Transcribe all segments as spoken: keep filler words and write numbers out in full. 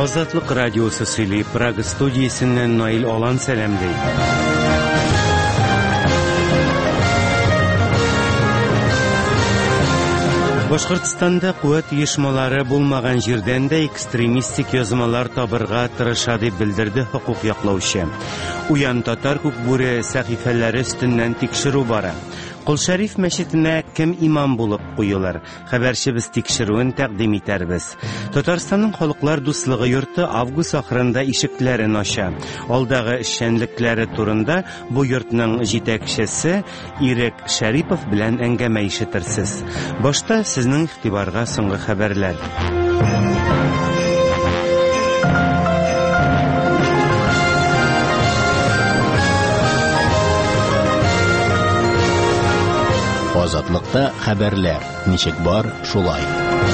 Азатлык радиосы сөйли Прага студиясыннан Наил Алан сәламлый. Башкортстанда куәт оешмалары булмаган җирдән дә экстремистик язмалар табырга тырыша дип белдерде хукук яклаучы. Уян татар күкбүре сәхифәләре өстеннән тикшерү бара. Кол-Шәриф мәчетенә кем имам булып куюлар? Хәбәрчебез тикшерүен тәкъдим итәрбез. Татарстанның халыклар дуслыгы йорты август ахырында ишекләрен ача. Алдагы эшчәнлекләре турында бу йортның җитәкчесе Ирек Шәрипов белән әңгәмә ишетерсез. Башта сезнең игътибарга соңгы хәбәрләр. Азатлыкта хәбәрләр. Ничек бар, шулай.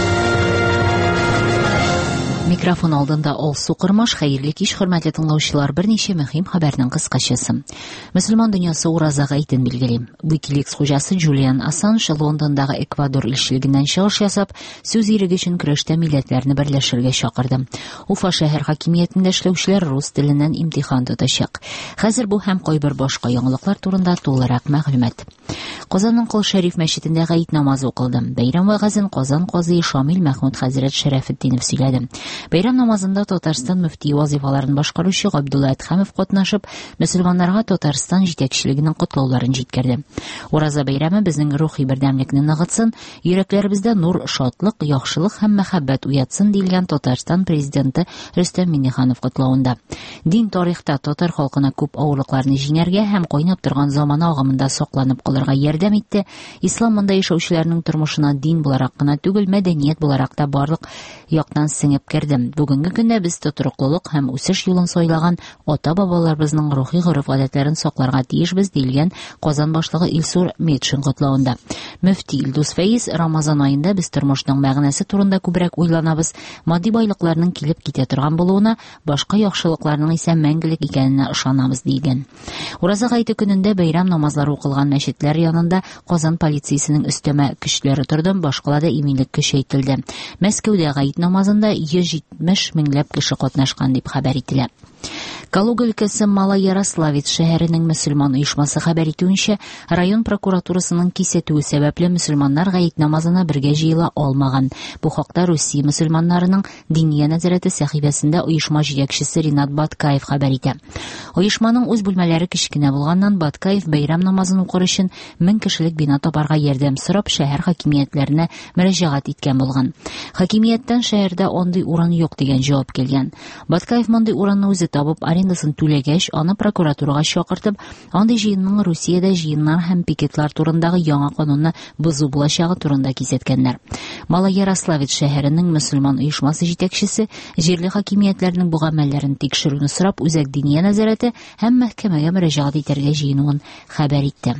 Микрофон алдында Алсу Кырмаш, хәерле кич, хөрмәтле тыңлаучылар, берничә мөһим хәбәрнең кыскачасы. Мөселман дөньясы уразага итен билгелим. Wikileaks хуҗасы Джулиан Ассанж Лондондагы Эквадор илчелегеннән чыгыш ясап, сүз иреге өчен көрәштә милләтләрне берләшергә чакырды. Уфа шәһәр хакимиятендә эшләүчеләр рус теленнән имтихан тотачак. Хәзер бу һәм кайбер башка яңалыклар турында тулырак мәгълүмат. Казанның Кол-Шәриф мәчетендә гаит намазы укылды. Бәйрәм вәгазен Казан казые Шамил Мәхмүд хәзрәт Шәрәфетдинов сөйләде. Бәйрәм намазында Татарстан мөфти вазифаларын башкаручы Габдулла Әдхәмов катнашып, мөселманнарга Татарстан җитәкчелегенең котлауларын җиткерде. Ураза бәйрәме безнең рухи бердәмлекне ныгытсын, йөрәкләребездә нур, шатлык, яхшылык һәм мәхәббәт уятсын дигән Татарстан президенты Рөстәм Миңнеханов котлавында. Дин тарихта татар халкына күп авырлыкларны җиңәргә һәм кайнап торган заман агымында сакланып калырга ярдәм итте. Ислам монда яшәүчеләрнең тормышына дин буларак кына түгел, мәдәният буларак та барлык яктан сеңеп керде. Бүгенге көндә без тотрыклылык һәм үсеш юлын сайлаган ата-бабаларыбызның рухи гореф-гадәтләрен сакларга тиешбез дигән Казан башлыгы Илсур Медшин котлавында. Мөфти Илдус Фәиз Рамазан аенда без тормышның мәгънәсе турында күбрәк уйланабыз. Матди байлыкларның килеп китә торган булуына, башка яхшылыкларның исә мәңгелек икәненә ышанабыз дигән. Ураза гаете көнендә бәйрәм намазлары укылган мәчетләр янында Казан полициясенең өстәмә көчләре торды, башкалада иминлек көчәйтелде. Мәскәүдә гаит намазында йөз җитмеш меңләп кеше катнашкан дип хәбәр ителә. Калуга өлкәсе Малоярославец шәһәренең мөселман оешмасы хәбәр итүенчә, район прокуратурасының кисәтүе сәбәпле мөселманнар гаит намазына бергә җыела алмаган. Бу хакта Русия мөселманнарының Диния нәзарәте сәхифәсендә оешма җитәкчесе Ринат Баткаев хәбәр итә. Оешманың үз бүлмәләре кечкенә булганнан Баткаев бәйрәм намазын укыр өчен мең кешелек бина табарга ярдәм сорап шәһәр хакимиятләренә мөрәҗәгать иткән булган. Хакимияттән шәһәрдә андый урын юк дигән җавап килгән. Баткаев мондый урынны үзе табып арендасын түләгәч, аны прокуратурага чакыртып, андый җыенның Русиядә җыеннар һәм пикетлар турындагы яңа канунны бозу булачагы турында кисәткәннәр. Малоярославец шәһәренең мөселман оешмасы җитәкчесе җирле хакимиятләрнең бу гамәлләрен тикшерүне сорап үзәк Диния нәзарәте һәм мәхкәмәгә мөрәҗәгать итәргә җыенуын хәбәр итте.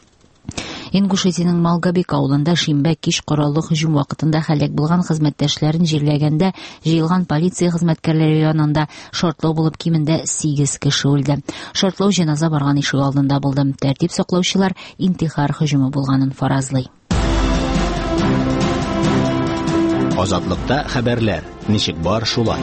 Ингушетиянең Малгабек авылында шимбә кич кораллы һөҗүм вакытында һәлак булган хезмәттәшләрен җирләгәндә җыелган полиция хезмәткәрләре янында шартлау булып кимендә сигез кеше үлде. Шартлау җеназа барган ишек алдында булды. Тәртип саклаучылар интихар һөҗүме булганын фаразлый. Азатлыкта хәбәрләр. Ничек бар, шулай.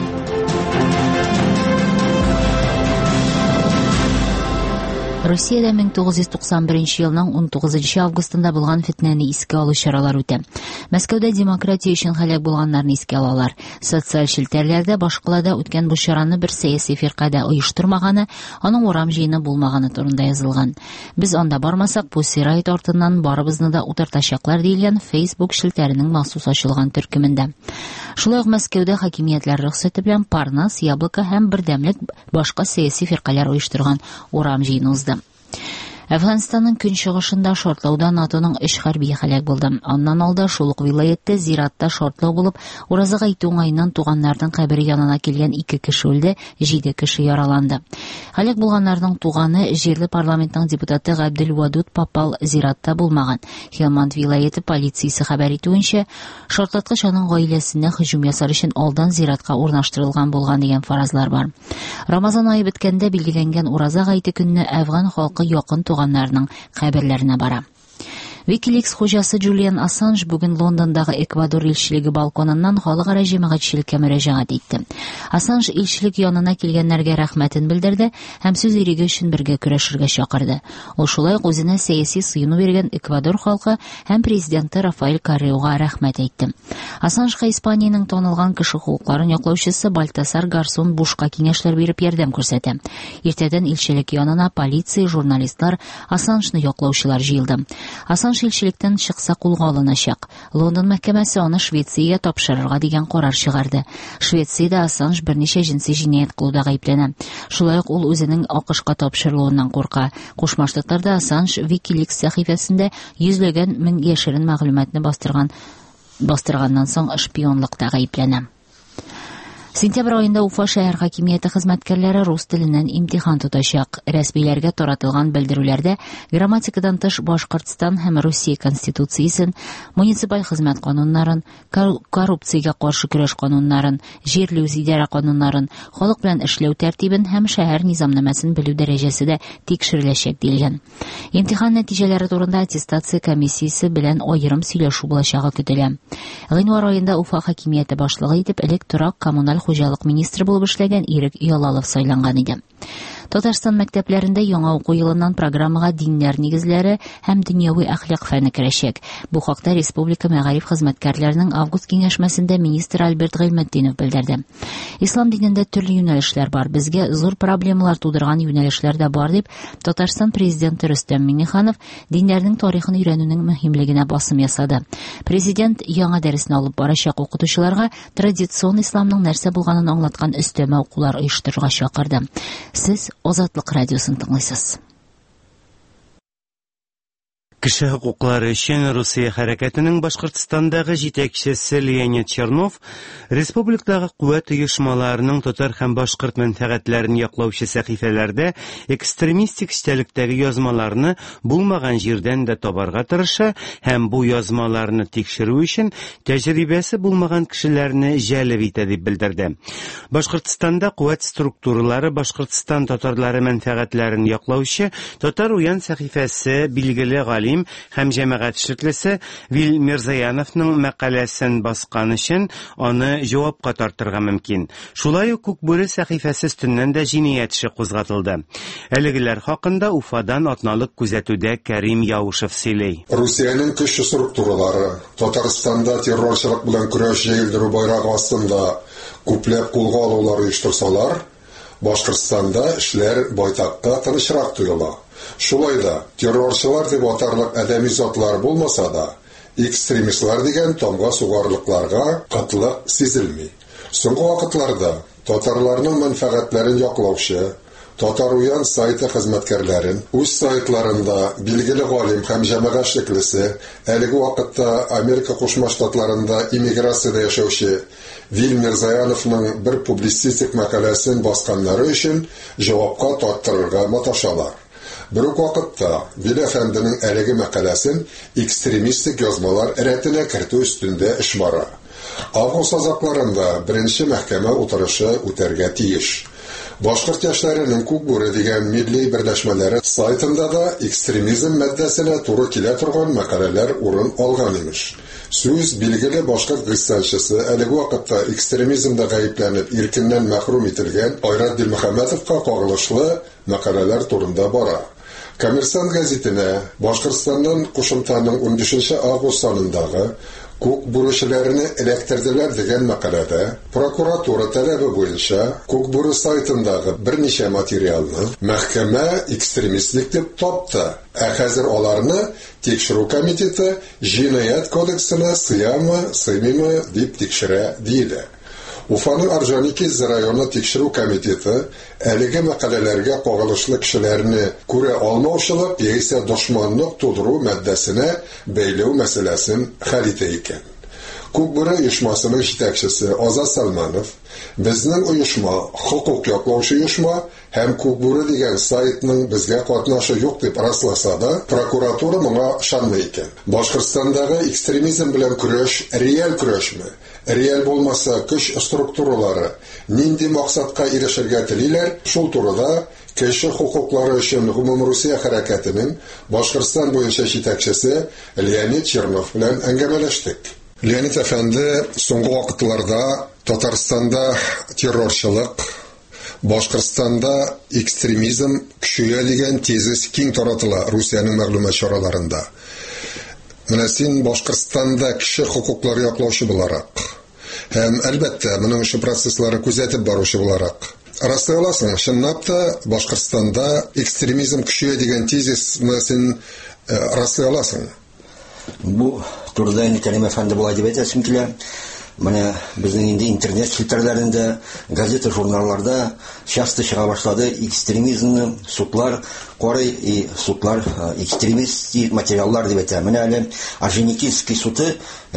Русиядә мең тугыз йөз туксан беренче елның ун тугызынчы августында булган фитнәне искә алу чаралары үтә. Мәскәүдә демократия өчен һәлак булганнарны искә алалар. Социаль челтәрләрдә башкалада үткән бу чараны бер сәяси фиркада оештырмаганы, аның урам җыены булмаганы турында язылган. Без анда бармасак, бу сирайт артыннан барыбызны да утыртачаклар дигән Facebook челтәренең махсус ачылган төркемендә. Шулай ук Мәскәүдә хакимиятләр рөхсәте белән Парнас, Яблоко һәм Бердәмлек башка сәяси фиркалар оештырган урам җыены узды. Әфганстанның көнчыгышында шартлауда НАТОның өч хәрби һәлак булды. Аннан алда шул ук вилаятта зиратта шартлау булып, уразага итү уңаеннан туганнарның кабере янына килгән ике кеше үлде, җиде кеше яраланды. Һәлак булганнарның туганы җирле парламентның депутаты Габделвадуд Папал зиратта булмаган. Хелманд вилаяты полициясе хәбәр итүенчә, шартлаткыч аның гаиләсенә һөҗүм ясар өчен алдан зиратка урнаштырылган булган дигән фаразлар бар. Рамазан ае беткәндә билгеләнгән ураза гаете көнне Әфган халкы якын туганнарның каберләренә бара. WikiLeaks хуҗасы Джулиан Ассанж бүген Лондондагы Эквадор илчелеге балконыннан халыкара җәмәгатьчелеккә мөрәҗәгать итте. Ассанж илчелек янына килгәннәргә рәхмәтен белдерде һәм сүз иреге өчен бергә көрәшергә чакырды. Ул шулай ук үзенә сәяси сыйну биргән Эквадор халкы һәм президенты Рафаэль Корреуга рәхмәт әйтте. Ассанжга Испаниянең танылган кеше хукукларын яклаучысы Бальтасар Гарсон бушка киңәшләр биреп ярдәм күрсәтә. Иртәдән илчелек янына полиция, журналистлар, Ассанжны яклаучылар җыелды. Ассанж илчелектән чыкса кулга алыначак. Лондон мәхкәмәсе аны Швециягә тапшырырга дигән карар чыгарды. Швециядә Ассанж берничә җинси җинаять кылуда гаепләнә. Шулай ук ул үзенең АКШка тапшырылуыннан курка. Кушма Штатларда Ассанж WikiLeaks сәхифәсендә йөзләгән мең яшерен мәгълүматны бастырган бастырганнан соң шпионлыкта гаепләнә. Сентябрь айында Уфа шәһәр хакимияте хезмәткәрләре рус теленнән имтихан тотачак. Рәсмиләргә таратылган белдерүләрдә грамматикадан тыш Башкортстан һәм Русия конституциясен, муниципаль хезмәт кануннарын, коррупциягә каршы көрәш кануннарын, җирле үзидарә кануннарын, халык белән эшләү тәртибен һәм шәһәр низамнамасын белү дәрәҗәсе дә тикшереләчәк дилгән. Имтихан нәтиҗәләре турында аттестация комиссиясе белән аерым сөйләшү булачагы көтелә. Гыйнвар аенда Уфа хакимияте башлыгы итеп электорак коммуналь хуҗалык министры булып эшләгән Ирек Ялалов сайланган иде. Татарстан мәктәпләрендә яңа уку елыннан программага диннәр нигезләре һәм дөньяви әхлак фәне керәчәк. Бу хакта республика мәгариф хезмәткәрләренең август киңәшмәсендә министр Альберт Гыйлметдинов белдерде. Ислам динендә төрле юнәлешләр бар, безгә зур проблемалар тудырган юнәлешләр дә бар дип, Татарстан президенты Рөстәм Миңнеханов диннәрнең тарихын өйрәнүнең мөһимлегенә басым ясады. Президент яңа дәресне алып барачак укытучыларга традицион исламның нәрсә булганын аңлаткан өстәмә укулар оештырырга чакырды. Сез Азатлык радиосын тыңлайсыз. Кеше хукуклары өчен Русия хәрәкәтенең Башкортстандагы җитәкчесе Леонид Чернов республикадагы куәт оешмаларының татар һәм башкорт мәнфәгатьләрен яклаучы сәхифәләрдә экстремистик эчтәлектәге язмаларны булмаган җирдән дә табарга тырыша һәм бу язмаларны тикшерү өчен тәҗрибәсе булмаган кешеләрне җәлеп итә дип белдерде. Башкортстанда куәт структуралары Башкортстан татарлары мәнфәгатьләрен яклаучы Татар уян сәхифәсе билгеле галим һәм җәмәгать эшлеклесе Вил Мирзаяновның мәкаләсен баскан өчен аны җавапка тартырга мөмкин. Шулай ук Күкбүре сәхифәсе өстеннән дә җинаять эше кузгатылды. Әлегеләр хакында Уфадан атналык күзәтүдә Кәрим Яушев сөйли. Русиянең көчле структуралары Татарстанда террорчылык белән көрәш җәелдерү байрагы астында күпләп кулга алулар оештырсалар, Башкортстанда эшләр байтакка тынычрак тоела. Шулай да террорчылар дип атарлык әдәми затлар булмаса да, экстремистлар дигән тамга сугарлыкларга катлык сизелми. Соңгы вакытларда татарларның мәнфәгатьләрен яклаучы Татар уян сайты хезмәткәрләрен үз сайтларында билгеле галим һәм җәмәгать эшлеклесе, әлеге вакытта Америка Кушма Штатларында иммиграциядә яшәүче Вил Мирзаяновның бер публицистик мәкаләсен басканнары өчен җавапка тартырга маташалар. Бер үк вакытта Вил әфәнденең әлеге мәкаләсен экстремистик язмалар рәтенә кертү өстендә эш бара. Август азакларында беренче мәхкәмә утырышы үтәргә тиеш. Башкорт яшьләренең Күкбүре дигән милли берләшмәләре сайтында да экстремизм мәддәсенә туры килә торган мәкаләләр урын алган имеш. Сүз билгеле башкорт гыйсанчысы әлеге вакытта экстремизмда гаепләнеп иркеннән мәхрүм ителгән Айрат Дилмөхәммәтовка кагылышлы мәкаләләр турында бара. Коммерсант гәзитенә Башкортстаннан кушымтаның унбишенче август санындагы Күкбүрешеләрне эләктерделәр дигән мәкаләдә прокуратура таләбе буенча Күкбүре сайтындагы берничә материалны мәхкәмә экстремистлек дип тапты. Ә хәзер аларны тикшерү комитеты җинаять кодексына сыямы, сыймыймы дип тикшерә диде. Уфаның Орджоникидзе районы тикшерү комитеты әлеге мәкаләләргә кагылышлы кешеләрне күрә алмаучылык яисә дошманлык тудыру мәддәсенә бәйләү мәсьәләсен хәл итә икән. Күкбүре оешмасының җитәкчесе Азат Салманов безнең оешма хокук яклаучы оешма һәм Күкбүре дигән сайтның безгә катнашы юк дип расласа да, прокуратура моңа ышанмый икән. Башкортстандагы экстремизм белән көрәш реаль көрәшме? Реаль булмаса көч структуралары нинди максатка ирешергә телиләр? Шул турыда Кеше хукуклары өчен Гомумрусия хәрәкәтенең Башкортстан буенча җитәкчесе Леонид Чернов белән әңгәмәләштек. Леонид әфәнде соңгы вакытларда Татарстанда террорчылык, Башкортстанда экстремизм көчәя дигән тезис киң таратыла Русиянең мәгълүмат чараларында. Менә син Башкортстанда кеше хукуклары яклаучы буларак һәм әлбәттә моның эше процесслары күзәтеп баручы буларак раслый аласың, чынлап та Башкортстанда экстремизм көчәя дигән тезисны син раслый аласың? Бу турыда инде Кәрим әфәнде булай дип әйтәсем килә. Менә безнең инде интернет челтәрләрендә, газета, журналларда часто чыга башлады экстремизмны судлар карый и судлар экстремистский материаллар дип әйтә. Менә әле Орджоникидский суды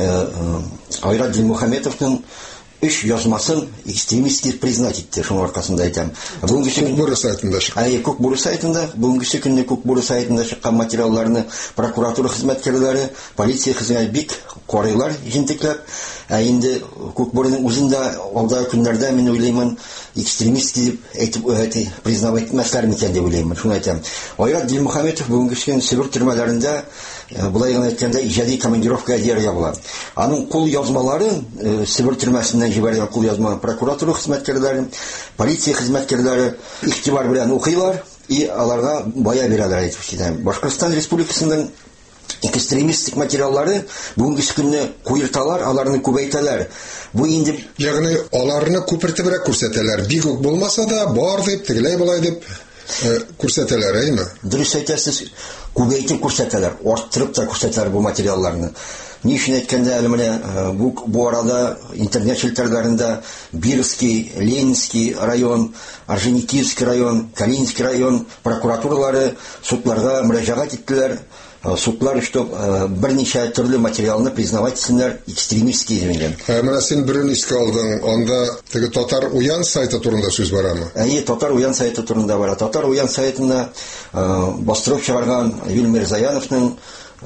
Айрат Дилмөхәммәтовның үч язмасын экстремистский признать итте, шуның аркасында әйтәм. Бүгенге Күкбүре сайтында чыккан. Әйе, Күкбүре сайтында, бүгенге көнне Күкбүре сайтында чыккан материалларны прокуратура хезмәткәрләре, полиция хезмәткәрләре бик карыйлар, җентекләп. Ә инде Күкбүренең үзендә алда көннәрдә мин уйлыймын экстремистский дип әйтеп әйтеп признавать итмәсләр микән дип уйлыймын. Шуны әйтәм. Айрат Дилмөхәммәтов бүгенге көн Себер төрмәләрендә булай гына әйткәндә иҗади командировка дияргә була. Аның кул язмаларын Себер төрмәсеннән җибәргән кул язма прокуратура хезмәткәрләре, полиция хезмәткәрләре игътибар белән укыйлар и аларга бая бирәләр әйтеп китәм. Башкортстан Республикасының экстремистик материаллары бүгенге көнне куерталар, аларны күбәйтәләр. Бу инде ягъни аларны күпертебрәк күрсәтәләр. Бик үк булмаса да бар дип, тегеләй булай дип күрсәтәләр, әйме? Дөрес әйтәсез, күбәйтеп күрсәтәләр, арттырып та күрсәтәләр бу материалларны. Ни өчен әйткәндә әле менә бу бу арада интернет челтәрләрендә Бирский, Ленинский район, Орджоникидский район, Калининский район прокуратуралары судларга мөрәҗәгать иттеләр. Судлар что берничә төрле материалны признавать итсеннәр экстремистский дигән. Менә син берен искә алдың, анда теге Татар Уян сайты турында сүз барамы? Әйе, Татар Уян сайты турында бара. Татар Уян сайтында бастырып чыгарган Вилмир Заяновның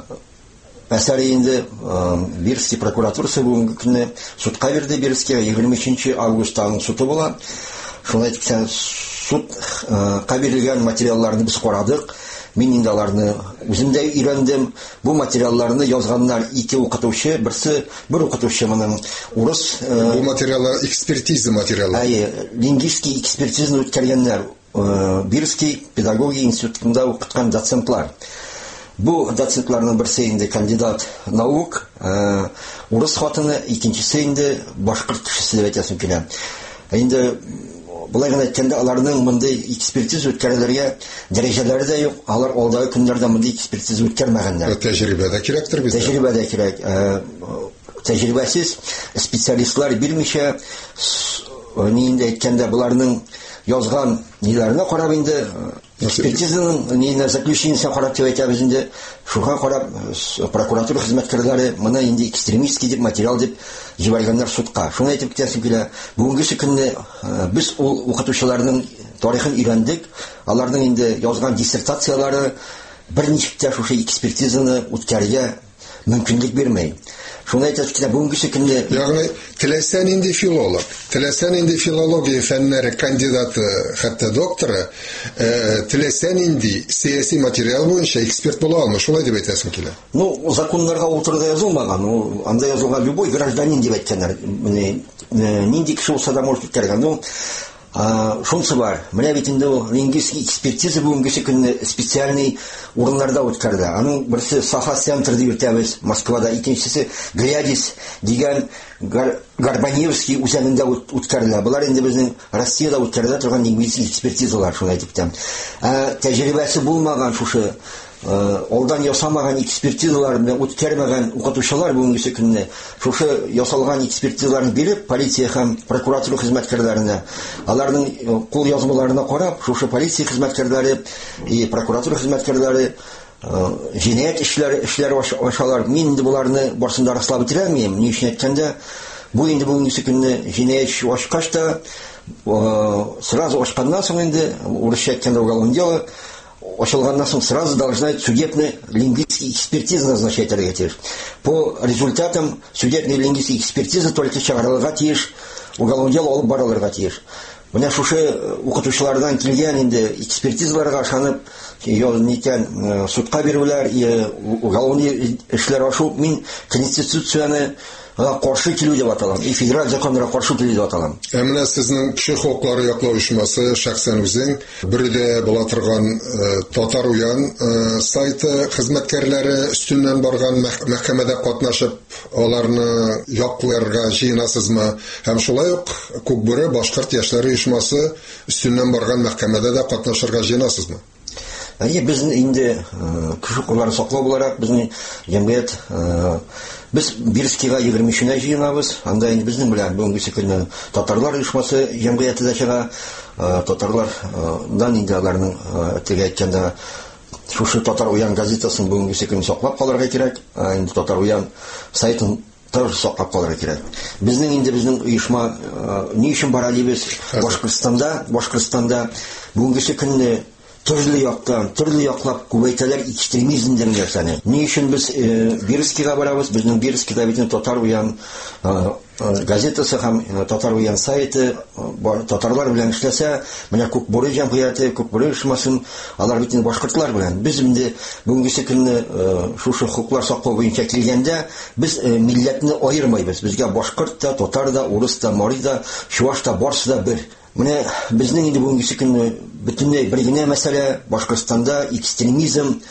әсәре инде Бирский прокуратурасы бүгенге көнне судка бирде. Бирскига егерме өченче августта аның суды була. Шуңа әйткән судка бирелгән материалларны без карадык. Мин инде аларны үзем дә өйрәндем. Бу материалларны язганнар ике укытучы, берсе бер укытучы моның урыс. Бу материаллар экспертиза материалы. Әйе, лингвистик экспертизаны үткәргәннәр. Бирский педагогия институтында укыткан доцентлар. Бу доцентларның берсе инде кандидат наук, урыс хатыны, икенчесе инде башкорт кешесе дип әйтәсем килә. Инде булай гына әйткәндә аларның мондый экспертиза үткәрүләргә дәрәҗәләре дә юк. Алар алдагы көннәрдә мондый экспертиза үткәрмәгәннәр. Тәҗрибәдә кирәктер бездә. Тәҗрибәдә кирәк. Тәҗрибәсез специалистлар бирмичә ни инде әйткәндә буларның язган ниләренә карап инде экспертизаның нинә заключениесен карап дип әйтәбез инде. Шуңа карап прокуратура хезмәткәрләре моны инде экстремистский дип материал дип җибәргәннәр судка. Шуны әйтеп китәсем килә. Бүгенге көнне без ул укытучыларның тарихын өйрәндек. Аларның инде язган диссертациялары берничә тә шушы экспертизаны үткәрергә мөмкинлек бирмәй. Шуны әйтеп китә, бүгенге көнне ягъни теләсән инде филолог, теләсән инде филология фәннәре кандидаты, хәтта докторы, теләсән инде сияси материал буенча эксперт була алмый, шулай дип әйтәсем килә. Ну, законнарга утырда язылмаган, ну, анда язылган любой гражданин дип әйткәннәр. Нинди кеше булса да может үткәргән. Ну, шунысы бар. Менә бит инде ул лингвистик экспертиза бүгенге көнне специальный урыннарда үткәрде. Аның берсе Саха центр дип әйтәбез, Москвада, икенчесе Глядис дигән Горбаневский үзәгендә үткәрелә. Булар инде безнең Россиядә үткәрелә торган лингвистик экспертизалар, шуны әйтеп китәм. Тәҗрибәсе булмаган шушы алдан ясамаган экспертизалар белән үткәрмәгән укытучылар бүгенге көнне шушы ясалган экспертизаларны биреп полиция һәм прокуратура хезмәткәрләренә, аларның кул язмаларына карап, шушы полиция хезмәткәрләре и прокуратура хезмәткәрләре җинаять эшләре эшләр ашалар. Мин инде буларны барсында раслап бетерә алмыйм. Ни өчен әйткәндә, бу инде бүгенге көнне җинаять ашкач та сразу ашканнан соң инде урысча әйткәндә уголовное дело ошелганнан соң сразу должна судебная лингвистическая экспертиза назначать. По результатам судебной лингвистической экспертизы только чыгарылырга тиеш, уголовное дело алып барылырга тиеш. Менә шушы укытучылардан килгән инде экспертизаларга ышанып, ял никән судка бирүләр, уголовный эшләр ашу, мин конституцияне каршы килү дип аталам, и федераль законнарга каршы килү дип аталам. Ә менә сезнең кеше хокуклары яклау оешмасы шәхсән үзең биредә була торган Татар уян сайты хезмәткәрләре өстеннән барган мәхкәмәдә катнашып, аларны якларга җыенасызмы? Һәм шулай ук Күкбүре башкорт яшьләре оешмасы өстеннән барган мәхкәмәдә дә катнашырга җыенасызмы? Әйе, безнең инде кеше хокукларын саклау буларак безнең җәмгыять без Бирскига егерме өченә җыенабыз. Анда инде безнең белән бүгенге көнне татарлар оешмасы җәмгыяте дә чыга. Татарлардан инде аларның тиге әйткәндә шушы Татар уян газетасын бүгенге көнне саклап калырга кирәк. Инде Татар уян сайтын тоже саклап калырга кирәк. Безнең инде безнең оешма ни өчен бара дибез? Башкортстанда, Башкортстанда бүгенге көнне төрле яктан, төрле яклап күбәйтәләр экстремизм дигән нәрсәне. Ни өчен без Бирскига барабыз? Безнең Бирскида бит Татар уян газетасы һәм Татар уян сайты татарлар белән эшләсә, менә Күкбүре җәмгыяте, Күкбүре оешмасын, алар бит башкортлар белән. Без инде бүгенге көнне шушы хукуклар саклау буенча килгәндә, без милләтне аермыйбыз. Безгә башкорт та, татар да, урыс та, мари да, чуваш та, барсы да бер. Менә безнең инде бүгенге көнне бөтенләй бер генә мәсьәлә: Башкортстанда экстремизм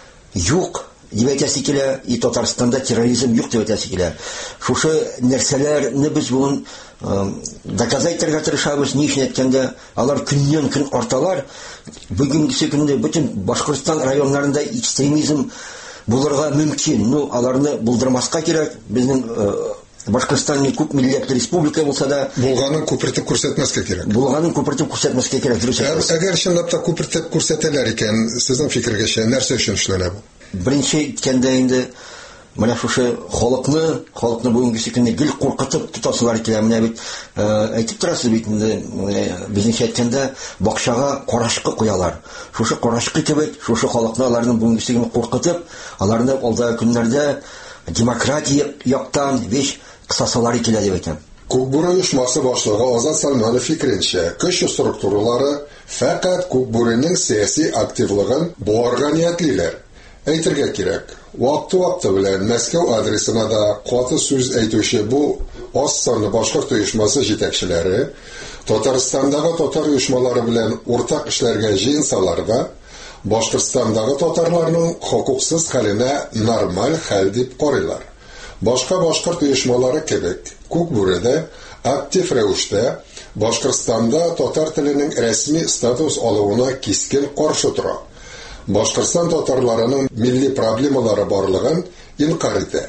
юк дип әйтәсе килә, и Татарстанда терроризм юк дип әйтәсе килә. Шушы нәрсәләрне без бүген доказать итәргә тырышабыз. Ни өчен әйткәндә, алар көннән көн арталар. Бүгенге көнне бөтен Башкортстан районнарында экстремизм булырга мөмкин. Ну, аларны булдырмаска кирәк. Безнең Башкортстан не күп милләтле республика булса да, булганын күпертеп күрсәтмәскә кирәк. Булганын күпертеп күрсәтмәскә кирәк. Әгәр чынлап та күпертеп күрсәтәләр икән, сезнең фикергәчә нәрсә өчен эшләнә бу? Беренче әйткәндә инде менә шушы халыкны, халыкны бүгенге көнне гел куркытып тотасылар икән. Менә бит әйтеп торасыз бит инде безнең әйткәндә бакчага карашкы куялар. Шушы карашкы кебек, шушы халыкны аларның бүгенге көнне куркытып, аларны алдагы көннәрдә демократия яктан веш кысасалары килә дип әйтәм. Күкбүре оешмасы башлыгы Азат Салманов фикеренчә, көч структуралары фақат Күкбүренең сәяси активлыгын буарга ниятлиләр. Әйтергә кирәк, вакыты-вакыты белән Мәскәү адресына да каты сүз әйтүче бу аз санлы башкорт оешмасы җитәкчеләре Татарстандагы татар оешмалары белән уртак эшләргә җыенсаларга, Башкортстандагы татарларның хокуксыз хәленә нормаль хәл дип карыйлар. Башка башкорт оешмалары кебек, Күкбүредә актив рәвештә Башкортстанда татар теленең рәсми статус алуына кискен каршы тора. Башкортстан татарларының милли проблемалары барлыгын инкар итә.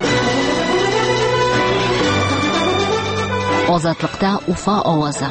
Азатлыкта Уфа авазы.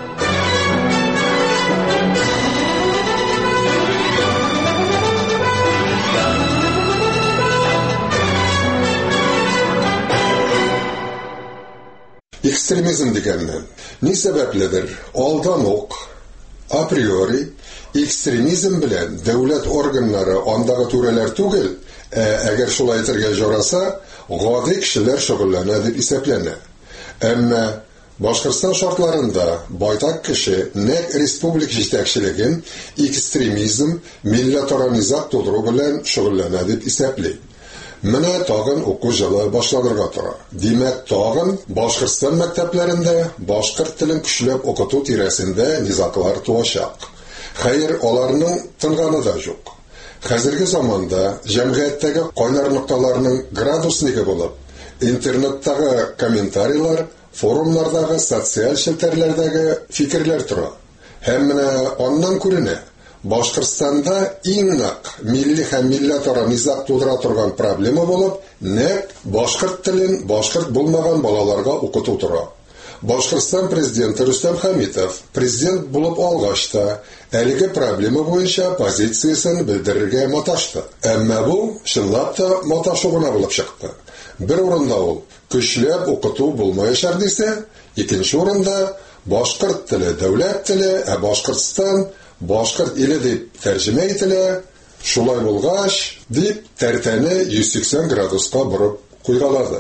Экстремизм дигәннән ни сәбәпледер, алдан ук априори экстремизм белән дәүләт органнары андагы түрәләр түгел, әгәр шулай әйтергә жараса, гади кешеләр шөгыльләнә дип исәпләнә. Әмма Башкортстан шартларында байтак кеше нәк республик җитәкчелеген экстремизм, милләтара низак тудыру белән шөгыльләнә дип исәпли. Менә тагын уку җылы башланырга тора. Димәк, тагын Башкортстан мәктәпләрендә башкорт телен көчләп укыту тирәсендә низаклар туачак. Хәер, аларның тынганы да юк. Хәзерге заманда җәмгыятьтәге кайнар нокталарның градуснигы булып, интернеттагы комментарийлар, форумнардагы социаль челтәрләрдәге фикерләр тора. Һәм менә аннан күренә, Башкортстанда иң нык милли һәм милләтара низак тудыра торган проблема булып, нәкъ башкорт телен башкорт булмаган балаларга укыту тора. Башкортстан президенты Рөстәм Хәмитов президент булып алгач та әлеге проблема буенча позициясын белдерергә маташты. Әмма бу чынлап та маташу гына булып чыкты. Бер урында ул көчләп укыту булмаячак дисә, икенче урында башкорт теле дәүләт теле, ә Башкортстан башкорт иле дип тәрҗемә ителә. Шулай булгач, дип тәртәне йөз сиксән градуска борып куйгалады.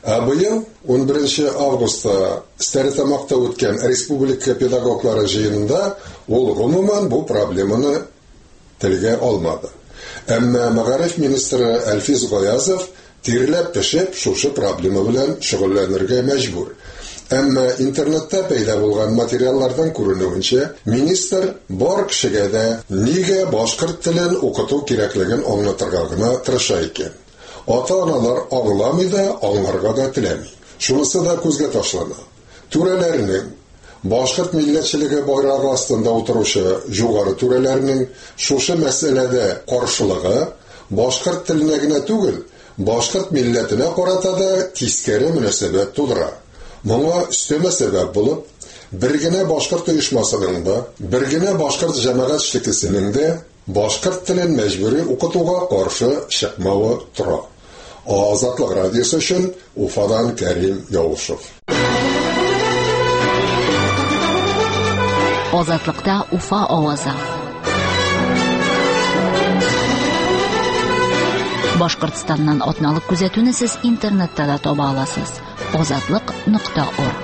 Ә быел он беренче августта Стәретамакта үткән республика педагоглары җыенында ул гомумән бу проблеманы телгә алмады. Әмма Мәгариф министры Әлфис Гаязов тирләп пешеп шушы проблема белән шөгыльләнергә мәҗбүр. Әмма интернетта пәйда булган материаллардан күренүенчә, министр бар кешегә дә нигә башкорт телен укыту кирәклеген аңлатырга гына тырыша икән. Ата-аналар аңламый да, аңларга да теләми. Шунысы да күзгә ташлана. Түрәләрнең, башкорт милләтчелеге байрагы астында утыручы югары түрәләрнең шушы мәсьәләдә каршылыгы башкорт теленә генә түгел, башкорт милләтенә карата да тискәре мөнәсәбәт тудыра. Моңа өстәмә сәбәп булып, бер генә башкорт оешмасының да, бер генә башкорт җәмәгать эшлеклесенең дә башкорт телен мәҗбүри укытуга каршы чыкмавы тора. Азатлык радиосы өчен Уфадан Кәрим Явушев. Азатлыкта Уфа авазы. Башкортстаннан атналык күзәтүне сез интернетта да таба аласыз. азатлык нокта орг.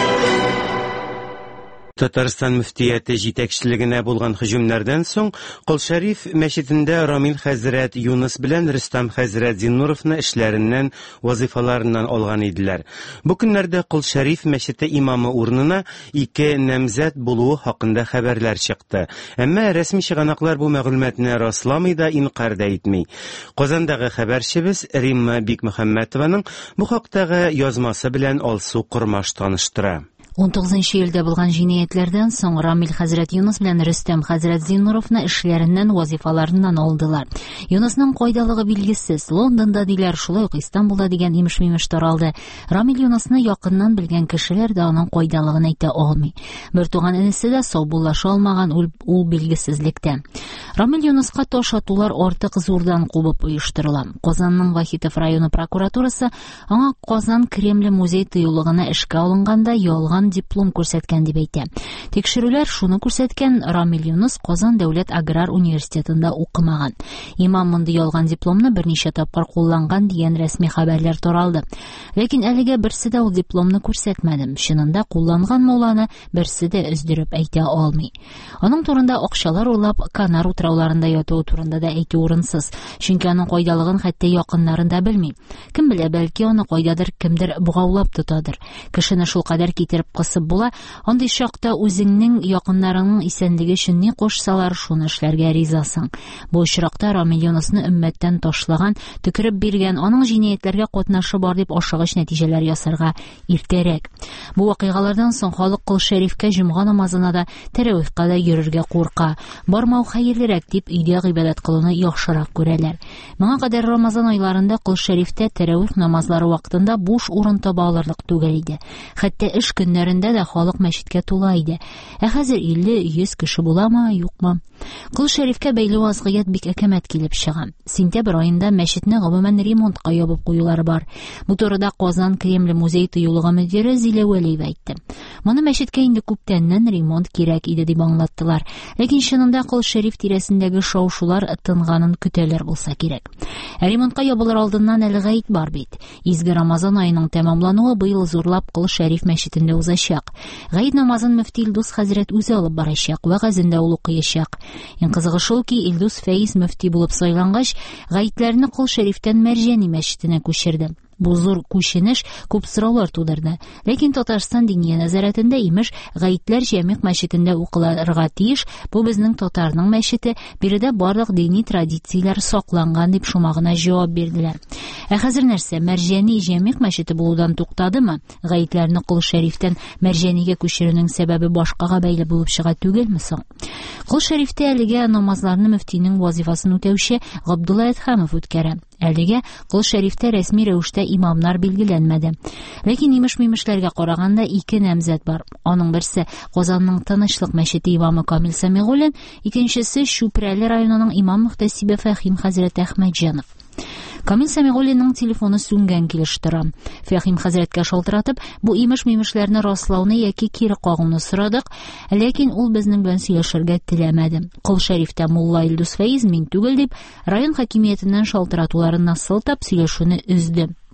Татарстан мөфтияте җитәкчелегенә булган һөҗүмнәрдән соң Кол Шәриф мәчетендә Рамил хәзрәт Юнус белән Рөстәм хәзрәт Зиннуровны эшләреннән, вазифаларыннан алган иделәр. Бу көннәрдә Кол Шәриф мәчете имамы урынына ике намзәт булуы хакында хәбәрләр чыкты. Әмма рәсми чыганаклар бу мәгълүматны расламый да, инкар да итми. Казандагы хәбәрчебез Римма Бикмөхәммәтованың бу хактагы язмасы белән Алсу Кормаш таныштыра. он тугызынчы елда булган җинаятләрдән соң Рамил хәзрәт Юнус белән Рөстәм хәзрәт Зиннуровны эшләреннән, вазифаларыннан алдылар. Юнусның кайдалыгы билгесез. Лондонда диләр, шулай ук Истанбулда дигән имеш-мимеш таралды. Рамил Юнусны якыннан белгән кешеләр дә аның кайдалыгын әйтә алмый. Бер туган энесе дә саубуллаша алмаган ул, ул билгесезлектә. Рамил Юнуска таш атулар артык зурдан кубып оештырыла. Казанның Вахитов районы прокуратурасы аңа Казан Кремле музей тыюлыгына эшкә алынганда ялган диплом күрсәткән дип әйтә. Тикшерүләр шуны күрсәткән: Рамил Юнус Казан дәүләт аграр университетында укымаган. Имам мондый ялган дипломны берничә тапкыр кулланган дигән рәсми хәбәрләр таралды. Ләкин әлегә берсе дә ул дипломны күрсәтмәде. Чынында кулланган муланы берсе дә өздереп әйтә алмый. Аның турында акчалар уйлап Канар утрауларында ятуы турында да әйтү урынсыз. Чөнки аның кайдалыгын хәтта якыннарында белми. Кем белә, бәлки аны кайдадыр кемдер бугаулап тотадыр. Кешене шул кадәр китереп кысып була, андый чакта үзеңнең якыннарыңның исәнлеге өчен ни кушсалар, шуны эшләргә ризасың. Бу очракта Рамил Юнусны өммәттән ташлаган, төкереп биргән, аның җинаятләргә катнашы бар дип ашыгыч нәтиҗәләр ясарга иртәрәк. Бу вакыйгалардан соң халык Кол Шәрифкә җомга намазына да, тәравихка да йөрергә курка. Бармау хәерлерәк дип өйдә гыйбадәт кылуны яхшырак күрәләр. Моңа кадәр Рамазан айларында Кол Шәрифтә тәравих намазлары вакытында буш урын таба алырлык түгел иде. Хәтта эш көннәрендә дә халык мәчеткә тула иде. Ә хәзер илле-йөз кеше буламы, юкмы? Кол Шәрифкә бәйле вазгыять бик әкәмәт килеп чыга. Сентябрь айында мәчетне гомумән ремонтка ябып куюлары бар. Бу турыда Казан Кремле музей тыюлыгы мөдире Зилә Вәлиева әйтте. Моны мәчеткә инде күптәннән ремонт кирәк иде дип аңлаттылар. Ләкин чынында Кол Шәриф тирәсендәге шау-шулар тынганын көтәләр булса кирәк. Ә ремонтка ябылыр алдыннан әле гаит бар бит. Изге Рамазан аеның тәмамлануы быел зурлап Кол Шәриф мәчетендә узачак. Гаит намазын мөфти Илдус хәзрәт үзе алып барачак, вәгазендә ул укыячак. Иң кызыгы шул ки, Илдус Фәиз мөфти булып сайлангач, гаитләрне Кол Шәрифтән Мәрҗани мәчетенә күчерде. Бу зур күченеш күп сораулар тудырды. Ләкин Татарстан дини нәзарәтендә имеш гаитләр җәмигъ мәчетендә укылырга тиеш, бу безнең татарның мәчете, биредә барлык дини традицияләр сакланган дип шумагына җавап бирделәр. Ә хәзер нәрсә, Мәрҗани җәмигъ мәчете булудан туктадымы? Гаитләрне Кол Шәрифтән Мәрҗанигә күчерүнең сәбәбе башкага бәйле булып чыга түгелме соң? Кол Шәрифтә әлегә намазларны мөфтинең вазифасын үтәүче Габдулла Әдхәмов үткәрә. Әлегә Кол Шәрифтә рәсми рәвештә имамнар билгеләнмәде. Ләкин имеш-мимешләргә караганда ике намзәт бар. Аның берсе Казанның Тынычлык мәчете имамы Камил Сәмигуллин, икенчесе Шүпрәле районының имам-мөхтәсибе Фәхим хәзрәт Әхмәтҗанов. Камил Сәмигуллинның телефоны сүнгән килеш тора. Фәхим хәзрәткә шалтыратып, бу имеш-мимешләрне раслауны яки кире кагуны сорадык, ләкин ул безнең белән сөйләшергә теләмәде. Кол Шәрифтә мулла Илдус Фәиз мин түгел дип, район хакимиятеннән шалтыратуларына сылтап сөйләшүне өзде.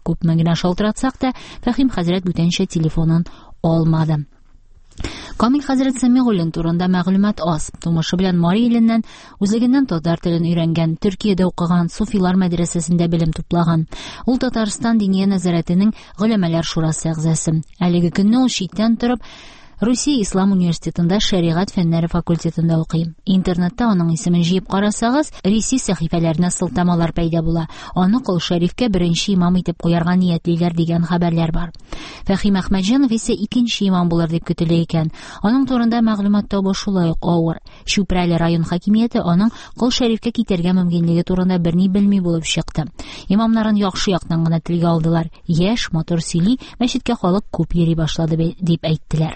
Күпме генә шалтыратсак та, Фәһим хәзрәт бүтәнчә телефонын алмады. Камил хәзрәт Сәмигуллин турында мәгълүмат аз. Тумышы белән Мари иленнән, үзлегеннән татар телен өйрәнгән, Төркиядә укыган, суфилар мәдрәсәсендә белем туплаган. Ул Татарстан Диния нәзарәтенең Гөләмәләр шурасы әгъзасы. Әлеге көнне ул читтән торып Русия Ислам университетында шәригать фәннәре факультетында укый. Интернетта аның исемен җыеп карасагыз, рәсми сәхифәләренә сылтамалар пәйда була. Аны Кол Шәрифкә беренче имам итеп куярга ниятлиләр дигән хәбәрләр бар. Фәһим Әхмәтҗанов исә икенче имам булыр дип көтелә икән. Аның турында мәгълүмат табу шулай ук авыр. Чүпрәле район хакимияте аның Кол Шәрифкә китәргә мөмкинлеге турында берни белми булып чыкты. Имамнарын яхшы яктан гына телгә алдылар. Яшь, мотор сөйли, мәчеткә халык күп йөри башлады дип әйттеләр.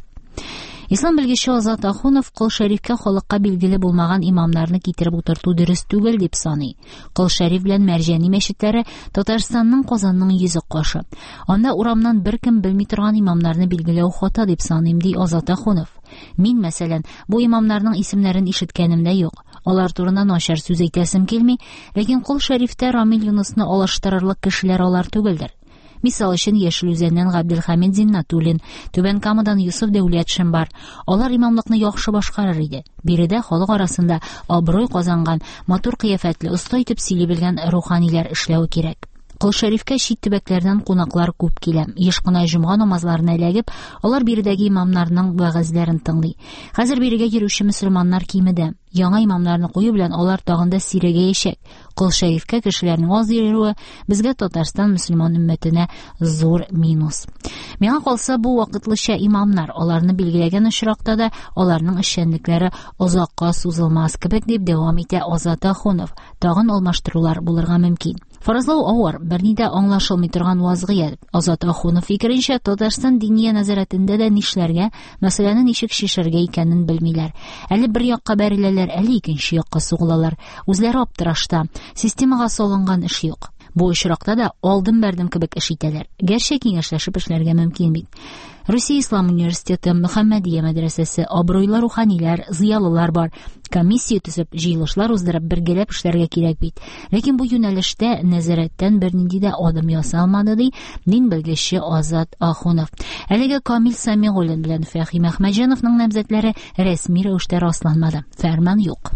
Ислам белгече Азат Ахунов Кол Шәрифкә халыкка билгеле булмаган имамнарны китереп утырту дөрес түгел дип саный. Кол Шәриф белән Мәрҗани мәчетләре Татарстанның Казанның йөзе кашы. Анда урамнан беркем белми торган имамнарны билгеләү хата дип саныйм, ди Азат Ахунов. Мин, мәсәлән, бу имамнарның исемнәрен ишеткәнем дә юк. Алар турында начар сүз әйтәсем килми, ләкин Кол Шәрифтә Рамил Юнысны алыштырырлык кешеләр алар түгелдер. Мисал өчен Яшел Үзәннән Габделхамид Зиннатуллин, Түбән Камадан Юсуф Дәүләтшин бар. Алар имамлыкны яхшы башкарыр иде. Биредә халык арасында абруй казанган, матур кыяфәтле, оста итеп сөйли белгән руханиләр эшләү кирәк. Кол Шәрифкә чит төбәкләрдән кунаклар күп килә. Еш кына җомга намазларына эләгеп, алар биредәге имамнарның вәгазьләрен тыңлый. Хәзер бирегә йөрүче мөселманнар кимедә. Яңа имамнарны кую белән алар тагында сирәгәячәк. Кол Шәрифкә кешеләрнең аз йөрүе безгә Татарстан мөселман өммәтенә зур минус. Миңа калса, бу вакытлыча имамнар, аларны билгеләгән очракта да аларның эшчәнлекләре озакка сузылмас кебек дип дәвам итә Азат Ахунов. Тагын алмаштырулар булырга мөмкин. Фаразлау авыр, берни дә аңлашылмый торган вазгыять. Азат Ахунов фикеренчә, Татарстан Диния нәзарәтендә дә нишләргә, мәсьәләне ничек шишергә икәнен белмиләр. Әле бер якка бәреләләр, әле икенче якка сугылалар. Үзләре аптырашта, системага салынган эш юк. Бу очракта да алдым бәрдем кебек эш итәләр. Гәрчә киңәшләшеп эшләргә мөмкин бит. Русия Ислам университеты, Мөхәммәдия мәдрәсәсе, абруйлы руханиләр, зыялылар бар. Комиссия төзеп, җыелышлар уздырып, бергәләп эшләргә кирәк бит. Ләкин бу юнәлештә нәзарәттән бернинди дә адым ясалмады, ди дин белгече Азат Ахунов. Әлегә Камил Сәмигуллин белән Фәһим Әхмәтҗановның намзәтләре рәсми рәвештә расланмады. Фәрман юк.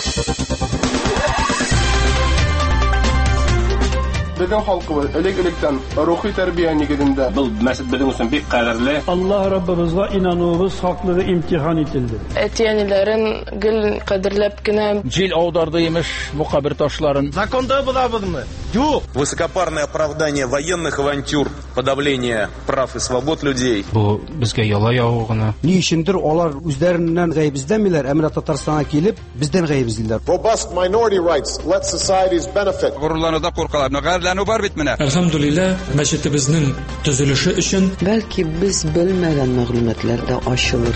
Безнең халкыбыз элек-электән рухи тәрбия нигезендә. Бу мәсҗид безнең өчен бик кадерле. Аллаһ Раббыбызга инануыбыз хаклыгы имтихан ителде. Әтиәниләрен гел кадерләп кенә җил аударды имеш бу кабер ташларын. Законда булабызмы? Юк. Высокопарное оправдание военных авантюр, подавление прав и свобод людей. Бу безгә яла ягу гына. Ни өчендер алар үзләреннән гаеп эзләмиләр, әмма Татарстанга килеп бездән гаеп эзлиләр. Robust minority rights let societies benefit. Горурларда куркалар, гайрләнү бар бит менә. Әлхәмдүлилләh, мәчетебезнең төзелеше өчен бәлки без белмәгән мәгълүматлар да ачылыр.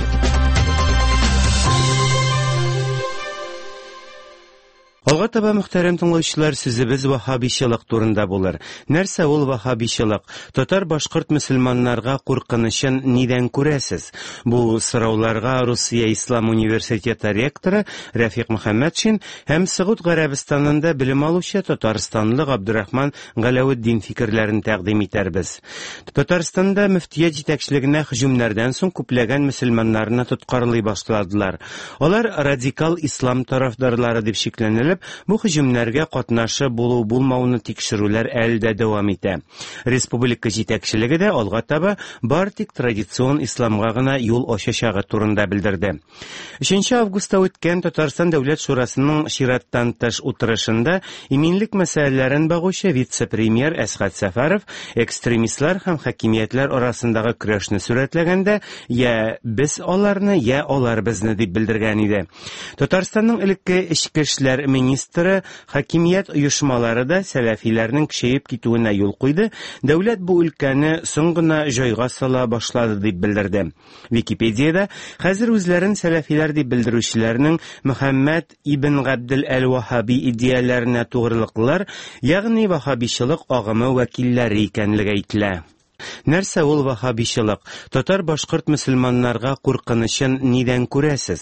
Алга таба, мөхтәрәм тыңлаучылар, сүзебез ваһабичылык турында булыр. Нәрсә ул ваһабичылык? Татар башкорт мөселманнарга куркынычын нидән күрәсез? Бу сорауларга Русия Ислам университеты ректоры Рәфиq Мөхәммәтшин һәм Сәгуд Гарәбистанында белем алучы Татарстанлы Габдурахман Галәветдин фикерләрен тәкъдим итәрбез. Татарстанда мөфтия җитәкчелегенә һөҗүмнәрдән соң күпләгән мөселманнарны тоткарлый башладылар. Алар радикал ислам тарафдарлары дип шикләнелеп, бу һөҗүмнәргә катнашы булу булмауны тикшерүләр әле дә дәвам итә. Республика җитәкчелеге дә алга таба бар тик традицион исламга гына юл ачачагы турында белдерде. өченче августта үткән Татарстан Дәүләт Шурасының чираттан тыш утырышында иминлек мәсьәләләрен багучы вице-премьер Әсгать Сәфәров экстремистлар һәм хакимиятләр арасындагы көрәшне сурәтләгәндә, я без аларны, я алар безне дип белдергән иде. Татарстанның элекке эчке эшләр министры хакимият оешмалары да сәләфиләрнең көчәеп китүенә юл куйды, дәүләт бу өлкәне соң гына җайга сала башлады дип белдерде. Википедиядә хәзер үзләрен сәләфиләр дип белдерүчеләрнең Мөхәммәд ибн Габдел әл-Ваһаби идеяләренә тугрылыклылар, ягъни ваһабичылык агымы вәкилләре икәнлеге әйтелә. Нәрсә ул ваһабичылык? Татар башкорт мөселманнарга куркынычын нидән күрәсез?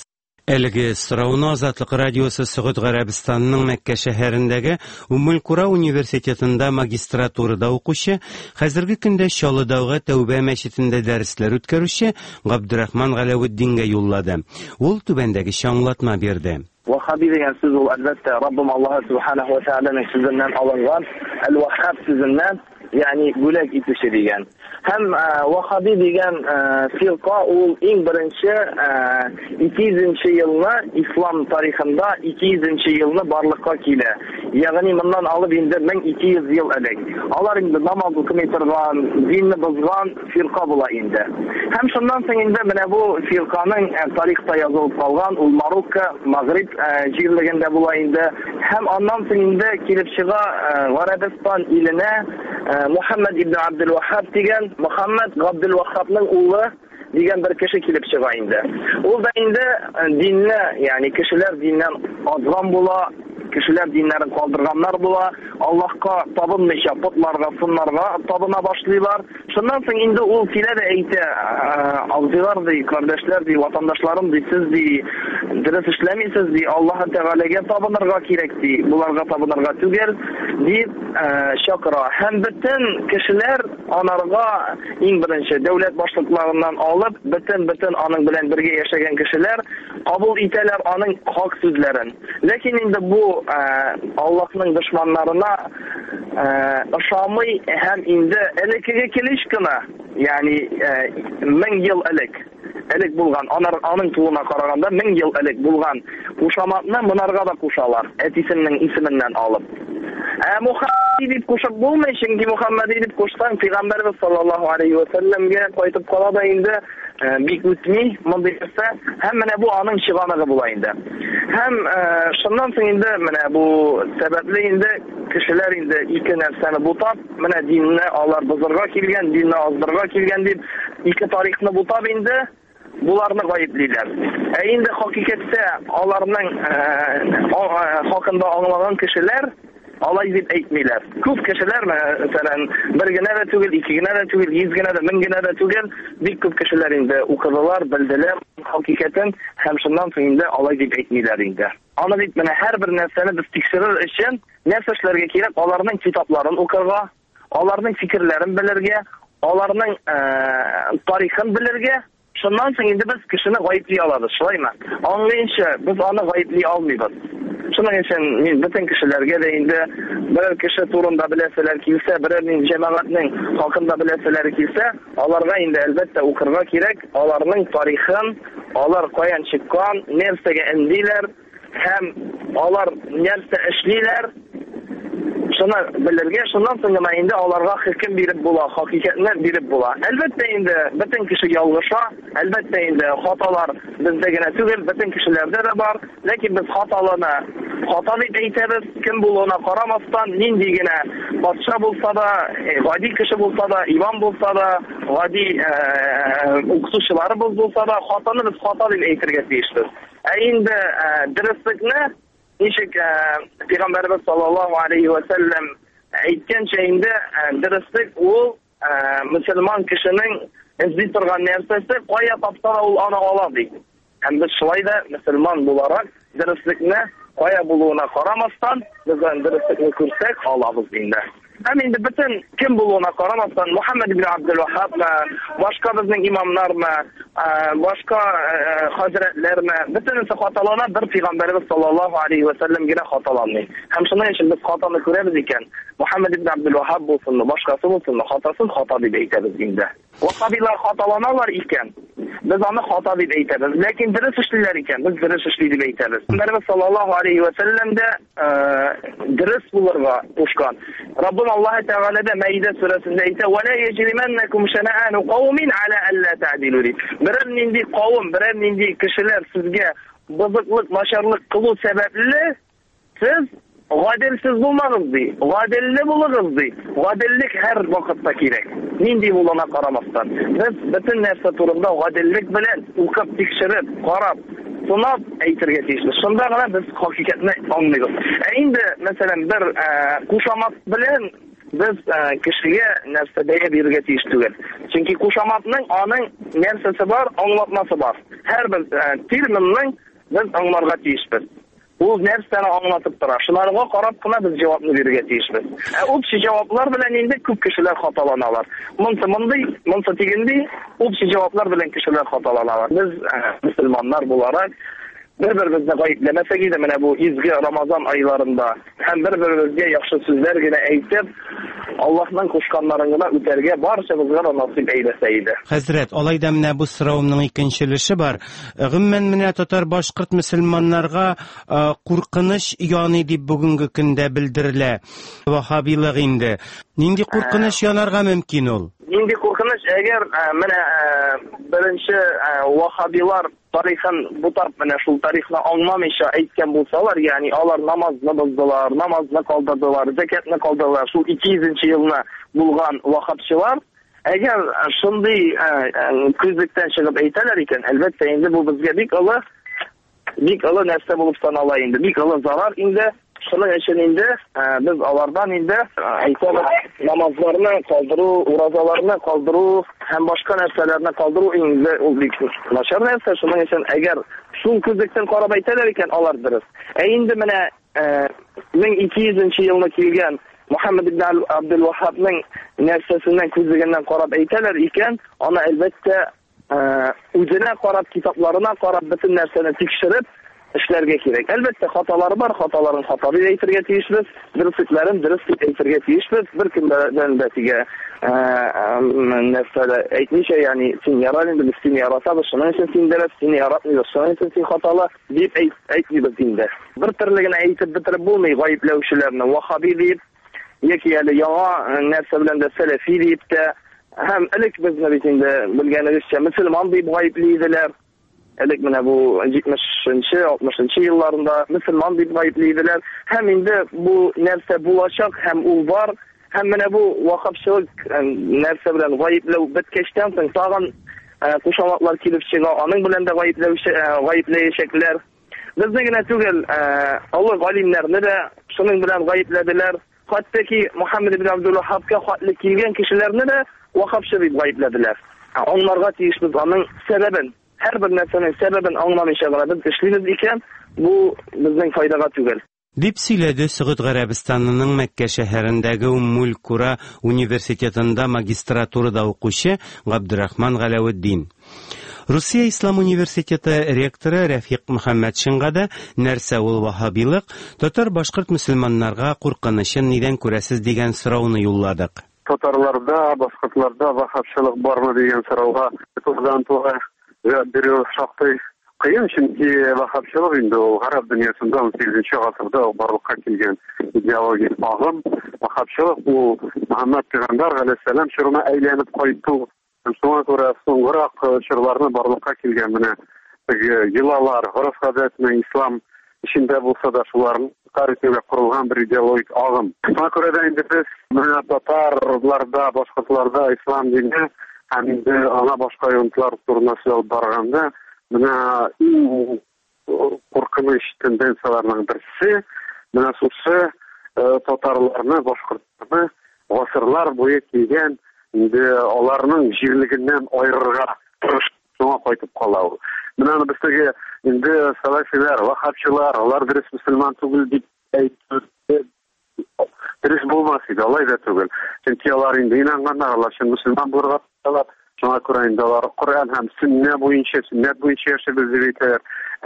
Әлеге сорауны Азатлык радиосы Сәгъүд Гарәбстанның Мәккә шәһәрендәге Уммул-Кура университетында магистратурада укучы, хәзерге көндә Чаллыдагы Тәүбә мәчетендә дәресләр үткәрүче Габдрахман Галәветдингә юллады. Ул түбәндәгечә аңлатма бирде. Вахаби дигән сүз ул әлбәттә Раббым Аллаһ Субханаһу ва Тәгаләнең сүзеннән алынган, Әл-Ваххаб сүзеннән, ягъни бүләк итүче дигән. Һәм Вахаби дигән фирqa ул иң беренче ике йөзенче елны ислам тарихында ике йөзенче елны барлыкка килә. Ягъни моннан алып инде мең ике йөз ел элек. Алар инде намаз укымый торган, динне бозган фирqa була инде. Һәм шуннан соң инде менә бу фирqаның тарихта язылып калган, ул Марокко, Магриб җирлегендә була инде. Һәм аннан соң инде килеп чыга Гарәбстан иленә Мухаммад ибн Абдул-Ваххаб дигән Мөхәммәд Габдул-Ваххабның улы дигән бер кеше килеп чыга инде. Ул да инде динне, ягъни кешеләр диннән азган була, кешеләр диннәрен калдырганнар була, Аллаһка табынмыйча путларга, сыннарга табына башлыйлар. Шуннан соң инде ул килә дә әйтә, абзыйлар ди, кардәшләр ди, ватандашларым ди, сез ди, дөрес эшләмисез ди, Аллаһ Тәгаләгә табынырга кирәк ди, буларга табынырга түгел дип чакыра. Һәм бөтен кешеләр анарга иң беренче дәүләт башлыкларыннан алып, бөтен-бөтен аның белән бергә яшәгән кешеләр кабул итәләр аның хак сүзләрен. Ләкин инде бу Аллаһның дошманнарына ышанмый һәм инде элекеге килеш кенә, ягъни мең ел элек элек булган, аның тууына караганда мең ел элек булган кушаматны монарга да кушалар, әтисенең исеменнән алып. Ә Мухаммад дип кушып булмый, чөнки Мухаммад дип кушсаң, Пәйгамбәрбез саллаллаһу алейхи ва сәлләмгә кайтып кала да инде бик үтми, мондый нәрсә, һәм менә бу аның чыганыгы була инде. Һәм шуннан соң инде менә бу сәбәпле инде кешеләр инде ике нәрсәне бутап, менә динне алар бозырга килгән, динне аздырга килгән дип ике тарихны бутап инде буларны гаеплиләр. Ә инде хакыйкатьтә аларның хакында аңлаган кешеләр алай дип әйтмиләр. Күп кешеләр, мәсәлән, бер генә дә түгел, ике генә дә түгел, йөз генә дә, мең генә дә түгел, бик күп кешеләр инде укыдылар, белделәр хакыйкатен, һәм шуннан соң инде алай дип әйтмиләр инде. Аны дип менә һәрбер нәрсәне без тикшерер өчен нәрсә эшләргә кирәк? Аларның китапларын укырга, аларның фикерләрен белергә, аларның тарихын белергә. Шуннан соң инде без кешене гаепли алабыз, шулаймы? Аңлыйнча без аны гаепли алмыйбыз. Шуның өчен мин бөтен кешеләргә дә инде берәр кеше турында беләселәр килсә, берәр җәмәгатьнең хакында беләселәр килсә, аларга инде әлбәттә укырга кирәк, аларның тарихын, алар каян чыккан, нәрсәгә эндиләр, һәм алар нәрсә эшлиләр, шуны белергә, шуннан соң гына инде аларга хөкем биреп була, хакыйкатьне биреп була. Әлбәттә инде бөтен кеше ялгыша, әлбәттә инде хаталар бездә генә түгел, бөтен кешеләрдә дә бар, ләкин без хаталыны хата дип әйтәбез, кем булуына карамастан, нинди генә патша булса да, гади кеше булса да, имам булса да, гади укытучыларыбыз булса да, хатаны без хата дип әйтергә тиешбез. Ә инде дөреслекне ничек Пәйгамбәрбез саллаллаһу алейхи ва сәлләм әйткәнчә инде дөрестлек ул мөселман кешенең эзли торган нәрсәсе, кая тапса да ул аны ала ди. Һәм без шулай да мөселман буларак дөреслекне кая булуына карамастан, без дөреслекне күрсәк алабыз инде. Һәм инде бөтен кем булуына карамастан, Мухаммад ибн Абдул-Ваххаб, башка безнең имамнармы, башка хәзрәтләрме, бөтенесе хаталана, бер Пәйгамбәрбез саллаллаһу алейхи ва сәлләм генә хаталамый. Һәм шуның өчен без хатаны күрәбез икән. Мухаммад ибн Абдул-Ваххаб булсынмы, башкасы булсынмы, хатасын хата дип әйтәбез инде. Вахабилар хаталаналар икән. Без аны хата дип әйтәбез. Ләкин дөрес эшлиләр икән, без дөрес эшли дип әйтәбез. Пәйгамбәрбез саллаллаһу алейхи ва сәлләм дә дөрес булырга кушкан. Раббым Аллаһ Тәгалә дә Мәидә сүрәсендә әйтә: "Ва ла яҗриманнакум шанa'anu qawmin ala alla ta'dilu." Берәр нинди кавым, берәр нинди кешеләр сезгә бозыклык, начарлык кылу сәбәпле сез гаделсез булмагыз ди. Гаделле булыгыз ди. Гаделлек һәр вакытта кирәк. Нинди булуына карамастан. Без бөтен нәрсә турында гаделлек белән укып, тикшереп, карап, сынап әйтергә тиешбез. Шунда гына без хакыйкатьне аңлыйбыз. Ә инде, мәсәлән, бер кушамат белән без кешегә нәрсә бәя бирергә тиеш түгел. Чөнки кушаматның аның нәрсәсе бар, аңлатмасы бар. Һәрбер терминның Без аңларга тиешбез. Ул нәрсәне аңлатып тора. Шуларга карап кына без җавапны бирергә тиешбез. Ә общий җаваплар белән инде күп кешеләр хаталаналар. Монсы мондый, монсы тигәндәй, общий җаваплар белән кешеләр хаталаналар. Без мөселманнар буларак бер-беребезне гаепләмәсәк иде, менә бу изге Рамазан айларында һәм бер-беребезгә яхшы сүзләр генә әйтеп, Аллаһның кушканнарын гына үтәргә барчабызга да насыйп әйләсә иде. Хәзрәт, алайда менә бу соравымның икенчелеше бар. Гомумән менә татар башкорт мөселманнарга куркыныч яный дип бүгенге көндә белдерелә. Вахабилык инде. Нинди куркыныч янарга мөмкин ул? Нинди куркыныч, әгәр менә беренче вахабилар тарихын бутап менә шул тарихны аңламыйча әйткән булсалар, ягъни алар намазны боздылар, намазны калдырдылар, закатны калдырдылар, шул ике йөзенче елны булган вахабчылар, әгәр шундый күзлектән чыгып әйтәләр икән, әлбәттә инде бу безгә бик олы, бик олы нәрсә булып санала инде, бик олы зарар инде. Шуның өчен инде без алардан инде әйтәбез, намазларны калдыру, уразаларны калдыру һәм башка нәрсәләрне калдыру инде ул бик начар нәрсә. Шуның өчен әгәр шул күзлектән карап әйтәләр икән, алар дөрес. Ә инде менә мең ике йөзенче елны килгән Мөхәммәд ибн Абдул-Ваххабның нәрсәсеннән күзлегеннән карап әйтәләр икән, аны әлбәттә үзенә карап, китапларына карап, бөтен нәрсәне тикшереп эшләргә кирәк. Әлбәттә хаталары бар, хаталарын хата дип әйтергә тиешбез, дөреслекләрен дөрес дип әйтергә тиешбез. Беркем белән дә тигә нәрсәләр әйтмичә, ягъни син ярар инде, без сине яратабыз, шуның өчен син дөрес, сине яратмыйбыз, шуның өчен син хаталы дип әйтмибез инде. Бер төрлегенә әйтеп бетереп булмый гаепләүчеләрне вахаби дип, яки әле яңа нәрсә белән дә сәләфи дип тә, һәм элек безне бит инде белгәнегезчә мөселман дип гаеплиләр. Элек менә бу җитмешенче, алтмышынчы елларында мөселман дип гаеплиләр. Һәм инде бу нәрсә булачак һәм ул бар. Һәм менә бу вахабчылык нәрсә белән гаепләү беткәчтән соң тагын кушаматлар килеп чыга, аның белән дә гаепләячәкләр. Безне генә түгел, олы галимнәрне дә шуның белән гаепләделәр. Хәтта Мөхәммәд ибн Абдул-Ваххабка хатлы килгән кешеләрне дә вахабчы дип гаепләделәр. Аңларга тиешбез аның сәбәбен. Һәр бер нәрсәнең сәбәбен аңламыйча гына без эшлибез икән, бу безнең файдага түгел. Дип сөйләде Сәгъүд Гарәбистанының Мәккә шәһәрендәге Уммул Кура университетында магистратурада укучы Габдрахман Галәветдин. Русия Ислам университеты ректоры Рәфиq Мөхәммәтшинга да нәрсә ул вахабилык, татар башкорт мөселманнарга куркынычын нидән күрәсез дигән сорауны юлладык. Татарларда, башкортларда вахабчылык бармы дигән сорауга турыдан туган җавап бирү шактый кыен, чөнки вахабчылык инде ул гарәп дөньясында он сигезенче гасырда барлыкка килгән идеологик агым. Вахабчылык бу Мөхәммәд пәйгамбәр галәйһиссәлам чорына әйләнеп кайту. Шуңа күрә соңгырак чорларны барлыкка килгән менә йолалар, гореф-гадәтне ислам içinde bulsa da şuların tarihine kurulgan bir ideolojik ağım. Buna göre de indi biz menə Tatarlarda, başqalarda İslam dini hem indi ana başqa yönetler turuna söylep barğanda menə ən qorxunç tendensiyalardan birisi menə şusu Tatarlarını, başqalarını asırlar boyu kiygen indi onların jirligindən ayırırğa soňa qaytyp galar. Menä bizde indi salafiler, vahhabçılar, onlar dürüst Müslüman tugul dip aytdı. Dürüst bulmaz idi, alay da tugul. Çünki onlar indi inanganlar, onlar şun Müslüman bulurlar. Şuna göre indi onlar Kur'an hem sünnet boyunca, sünnet boyunca yaşadığı zirveyteler.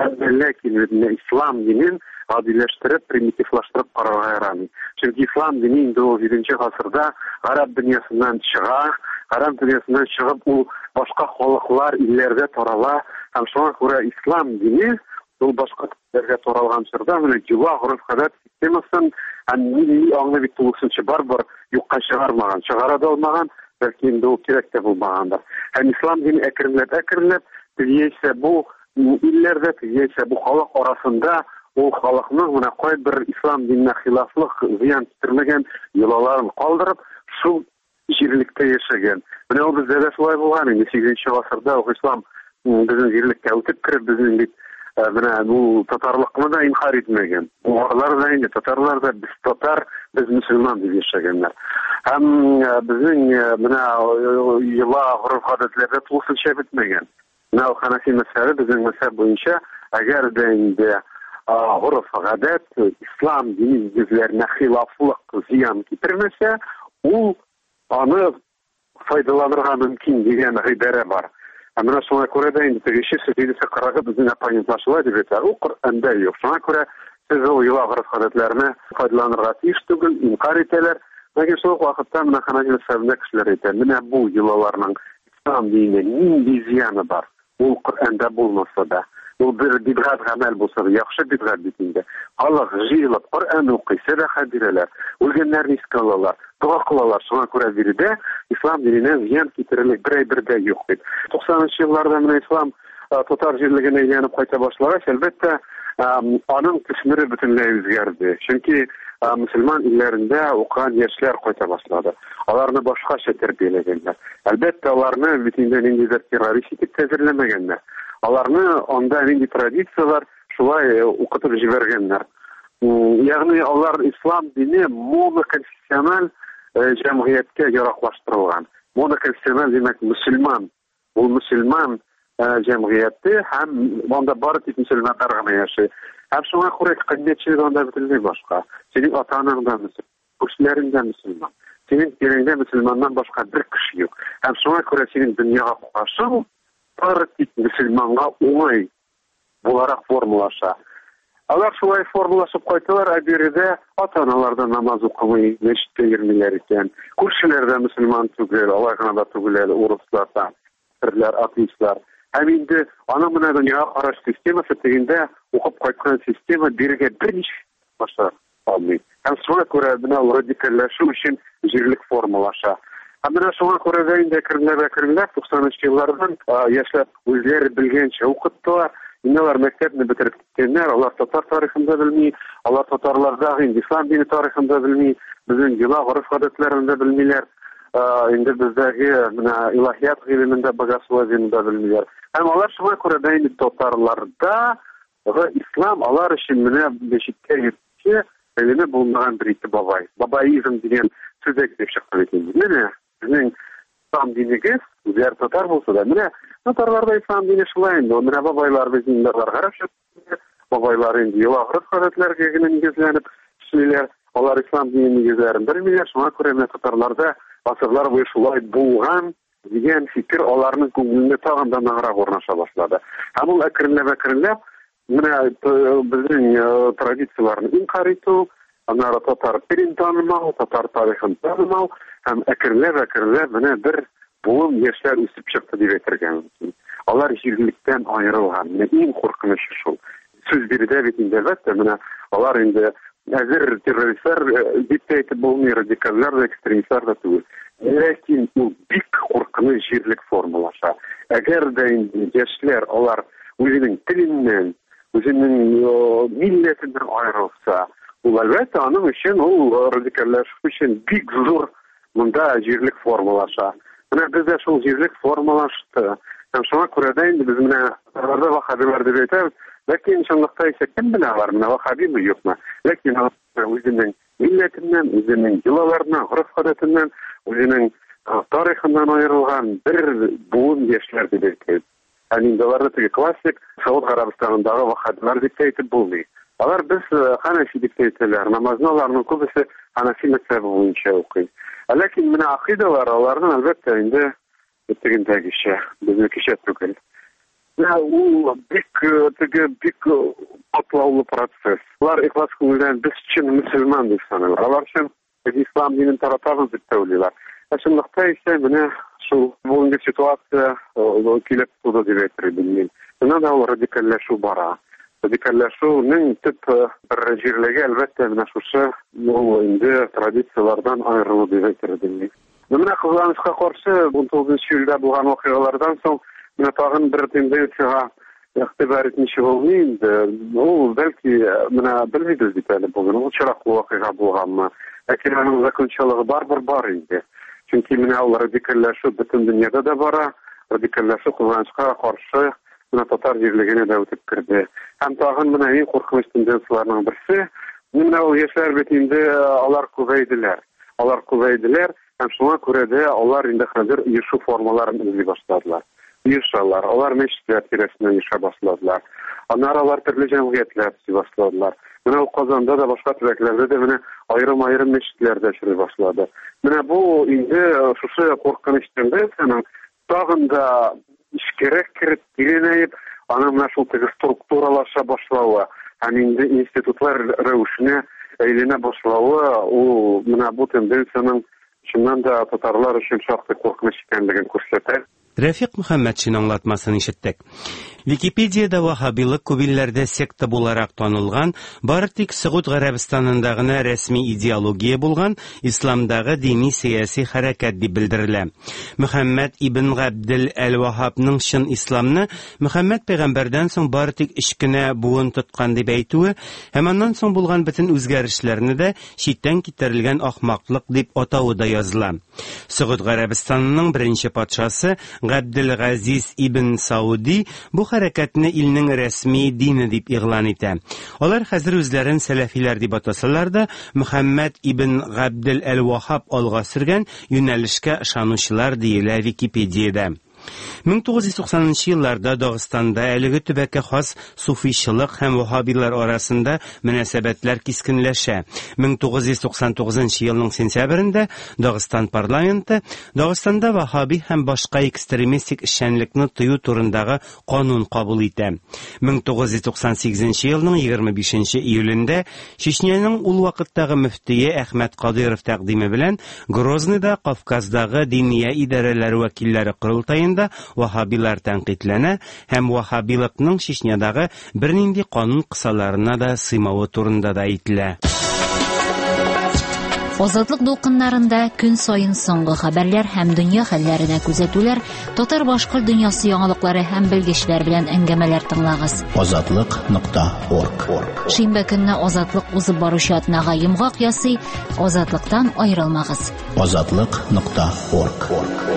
Lakin İslam dinin adileştirip, primitiflaştırıp kararga yaramıyor. Çünkü İslam dini indi o yedinci asırda Arap dünyasından çığa, Arap dünyasından çıkıp o başka halklar illerde tarala. Hem şuna göre İslam dini bu başka yerlerde taralgan çırda böyle cüva, urf-adat sistemasın hem milli anlı bir tulusunca barbar yokka çıkarmagan, çıgara da olmagan, belki indi o kirek de bulmagandır. Hem İslam dini ekrimlep ekrimlep, tüyeyse bu illerde, tüyeyse bu halk arasında o halkının buna koy bir İslam dinine hilaflık ziyan tuturmagan yolalarını kaldırıp şu jirlikte yaşagan. Buna o bizde de şolay bolgan. sekizinci asırda o İslam bizim jirlikte ötüp kirip bizim bir buna bu Tatarlıkını da inkar etmegen. Oralar da indi Tatarlar da biz Tatar, biz Müslüman diye yaşaganlar. Hem bizim buna yıla urf-adetlerde tulsun şey bitmegen. Buna o Hanefi mezhebi bizim mezhep boyunca әгәр дә инде гореф, гадәт, ислам дини нигезләренә хилафлык зыян китермәсә, ул аны файдаланырга мөмкин дигән гыйбарә бар. Ә менә шуңа күрә дә инде тегеше сөйлесе кырыгы безнең оппонентлашыла дип әйтә. Ул Коръәндә юк. Шуңа күрә сез ул йола гореф-гадәтләренә файдаланырга тиеш түгел, инкар итәләр. Ләкин шул ук вакытта менә Ханәфи мазһәбендә кешеләр әйтә, менә бу йолаларның ислам диненә нинди зыяны бар? Ул Коръәндә булмаса да. Ул бер бидгат гамәл булса да, яхшы бидгат бит инде. Халык җыелып Коръән укый, сәдака бирәләр, үлгәннәрне искә алалар, дуа кылалар. Шуңа күрә биредә ислам диненә зыян китерерлек берәй бер дә юк бит. туксанынчы елларда менә ислам татар җирлегенә әйләнеп кайта башлагач, әлбәттә, аның төсмере бөтенләй үзгәрде. Чөнки мөселман илләрендә укыган яшьләр кайта башлады. Аларны башкача тәрбияләгәннәр. Әлбәттә, аларны бит инде ниндидер террорист итеп тәзерләмәгәннәр. Аларны анда нинди традициялар шулай укытып җибәргәннәр. Ягъни алар ислам дине моноконфессиональ җәмгыятькә яраклаштырылган. Моноконфессиональ димәк мөселман. Ул мөселман җәмгыяте һәм анда бары тик мөселманнар гына яши. Һәм шуңа күрә кыйммәтчелек анда бөтенләй башка. Синең ата-анаң да мөселман, күршеләрең дә мөселман. Синең тирәңдә мөселманнан башка бер кеше юк. Һәм шуңа күрә синең дөньяга кашың бары тик мөселманга уңай буларак формулаша. Алар шулай формулашып кайталар, ә биредә ата-аналарда намаз укымый, мәчеткә йөрмиләр икән. Күршеләр дә мөселман түгел, алар гына да түгел, урыслар, төрләр, атеистлар. Һәм инде аның менә дөньяга караш системасы тегендә укып кайткан система бирегә берничә баша алмый. Һәм шуңа күрә менә ул радикальләшү өчен җирлек формулаша. Һәм менә шуңа күрә дә инде кернәбә-кернәп туксанынчы еллардан яшьләр үзләре белгәнчә укыттылар. Инде алар мәктәпне бетереп киткәннәр, алар татар тарихын да белми, алар татарлардагы ислам дине тарихын да белми, безнең йола гореф-гадәтләрен дә белмиләр. Инде бездәге менә илаһият гыйлемендә богословиены да белмиләр. Һәм алар шуңа күрә дә инде татарларда ислам алар өчен менә мәчеткә йөрүче гыйлеме булмаган бер ике бабай. Бабаизм дигән сүзәк дип чыкты бит инде. Менә безнең ислам динегез үзләр татар булса да, менә татарларда ислам дине шулай инде. Менә бабайлар безнең гарәп шәп, бабайлар инде йола гореф-гадәтләргә генә нигезләнеп эшлиләр. Алар ислам дине нигезләрен белмиләр. Шуңа күрә менә татарларда асырлар буе шулай булган дигән фикер аларның күңелендә тагын да ныграк урнаша башлады. Һәм ул әкренләп-әкренләп менә безнең традицияларны инкар итү, аннары татар телен танымау, татар тарихын танымау һәм әкренләп-әкренләп менә бер буын яшьләр үсеп чыкты дип әйтергә мөмкин. Алар җирлектән аерылган. Менә иң куркынычы шул. Сүз биредә бит инде әлбәттә менә алар инде әзер террористлар дип әйтеп булмый, радикальләр да, экстремистлар да түгел. Ләкин ул бик куркыныч җирлек формулаша. Әгәр дә инде яшьләр алар үзенең теленнән, үзенең милләтеннән аерылса, ул әлбәттә аның өчен ул радикальләшү өчен бик зур монда җирлек формулаша. Менә бездә шул җирлек формулашты. Һәм шуңа күрә дә инде без менә аларда вахабилар дип әйтәбез. Ләкин чынлыкта исә кем белә алар менә вахабимы юкмы? Ләкин үзенең милләтеннән, үзенең йолаларыннан, гореф-гадәтеннән, үзенең тарихыннан аерылган бер буын яшьләр дип әйтәбез. Һәм инде аларны теге классик Сауд Гарәбистанындагы вахабилар дип әйтеп булмый. Алар без Ханәфи дип әйтәләр. Намазны аларның күбесе Ханәфи мазһәбе буенча укый. Ләкин менә акыйдалар аларның әлбәттә инде тегендәгечә, безнекечә түгел. Ул бик теге бик катлаулы процесс. Алар ихлас күңелдән без өчен мөселман дип саныйлар. Алар өчен ислам динен таратабыз дип тәүлиләр. Чынлыкта исә менә шул бүгенге ситуация килеп туды дип әйтергә. Менә да ул радикальләшү бара. Радикальләшүнең төп бер җирлеге әлбәттә менә шушы ул инде традициялардан аерылу дип әйтергә. Менә кызганычка каршы ун тугызынчы июльдә булган вакыйгалардан соң менә тагын бер тенденцияга игътибар итмичә булмый инде. Ул бәлки менә белмибез дип әле бүген ул чираклы вакыйга булганмы. Ләкин аның закончалыгы барбыр бар инде. Чөнки менә ул радикальләшү бөтен дөньяда да бара. Радикальләшү кызганычка каршы менә татар җирлегенә дә үтеп керде. Һәм тагын менә иң куркыныч тенденцияларның берсе, менә ул яшьләр бит инде алар күбәйделәр. Алар күбәйделәр һәм шуңа күрә дә алар инде хәзер ишу формаларын эзли башладылар. оештыралар. Алар мәчетләр тирәсендә яшәп башладылар. Аннары алар төрле җәмгыятьләр төзи башладылар. Менә ул Казанда да, башка төбәкләрдә дә менә аерым-аерым мәчетләрдә эшли башлады. Менә бу инде шушы куркыныч тенденцияның тагын да ишкерәк кирип, тирәнәеп, аны менә шул теге структуралаша башлауы, һәм инде институтлар рәвешенә әйләнә башлауы, ул менә бу тенденцияның чыннан да татарлар өчен шактый куркыныч икәнлеген күрсәтә. Рәфиq Мөхәммәтшин аңлатмасын ишеттек. Википедиядә ваһабилык күп илләрдә секта буларак танылган, бары тик Сәгуд Гарәбстанында гына рәсми идеология булган исламдагы дини-сияси хәрәкәт дип белдерелә. Мөхәммәд ибн Габдел әл-Ваһабның шын исламны Мөхәммәд пәйгамбәрдән соң бары тик ичкенә буын тоткан дип әйтүе, һәм аннан соң булган бөтен үзгәрешләрне дә читтән китерелгән ахмаклык дип атавы да языла. Сәгуд Гарәбстанының беренче патшасы Габдел-Газиз ибн Сауди бу хәрәкәтне илнең рәсми дине дип игълан итә. Алар хәзер үзләрен сәләфиләр дип атасалар да, Мөхәммәд ибн Габдел әл-Ваһаб алга сөргән юнәлешкә ышанучылар диелә Википедиядә. мең тугыз йөз туксанынчы елларда Дагыстанда әлеге төбәккә хас суфийчылык һәм ваһабилар арасында мөнәсәбәтләр кискенләшә. мең тугыз йөз туксан тугызынчы елның сентябрендә Дагыстан парламенты Дагыстанда ваһаби һәм башка экстремистик эшчәнлекне тыю турындагы канун кабул итә. мең тугыз йөз туксан сигезенче елның егерме бишенче июлендә Чечняның ул вакыттагы мөфтие Әхмәт Кадыров тәкъдиме белән Грозныйда Кавказдагы диния идарәләре вәкилләре курултаенда ваһабилар тәнкыйтьләнә һәм ваһабилыкның Чечнядагы бернинди канун кысаларына да сыймавы турында да әйтелә. Азатлык дулкыннарында көн сайын соңгы хәбәрләр һәм дөнья хәлләренә күзәтүләр, татар-башкорт дөньясы яңалыклары һәм белгечләр белән әңгәмәләр тыңлагыз. азатлык нокта орг. Шимбә көнне Азатлык узып баручы атнага йомгак ясый, Азатлыктан аерылмагыз. азатлык нокта орг.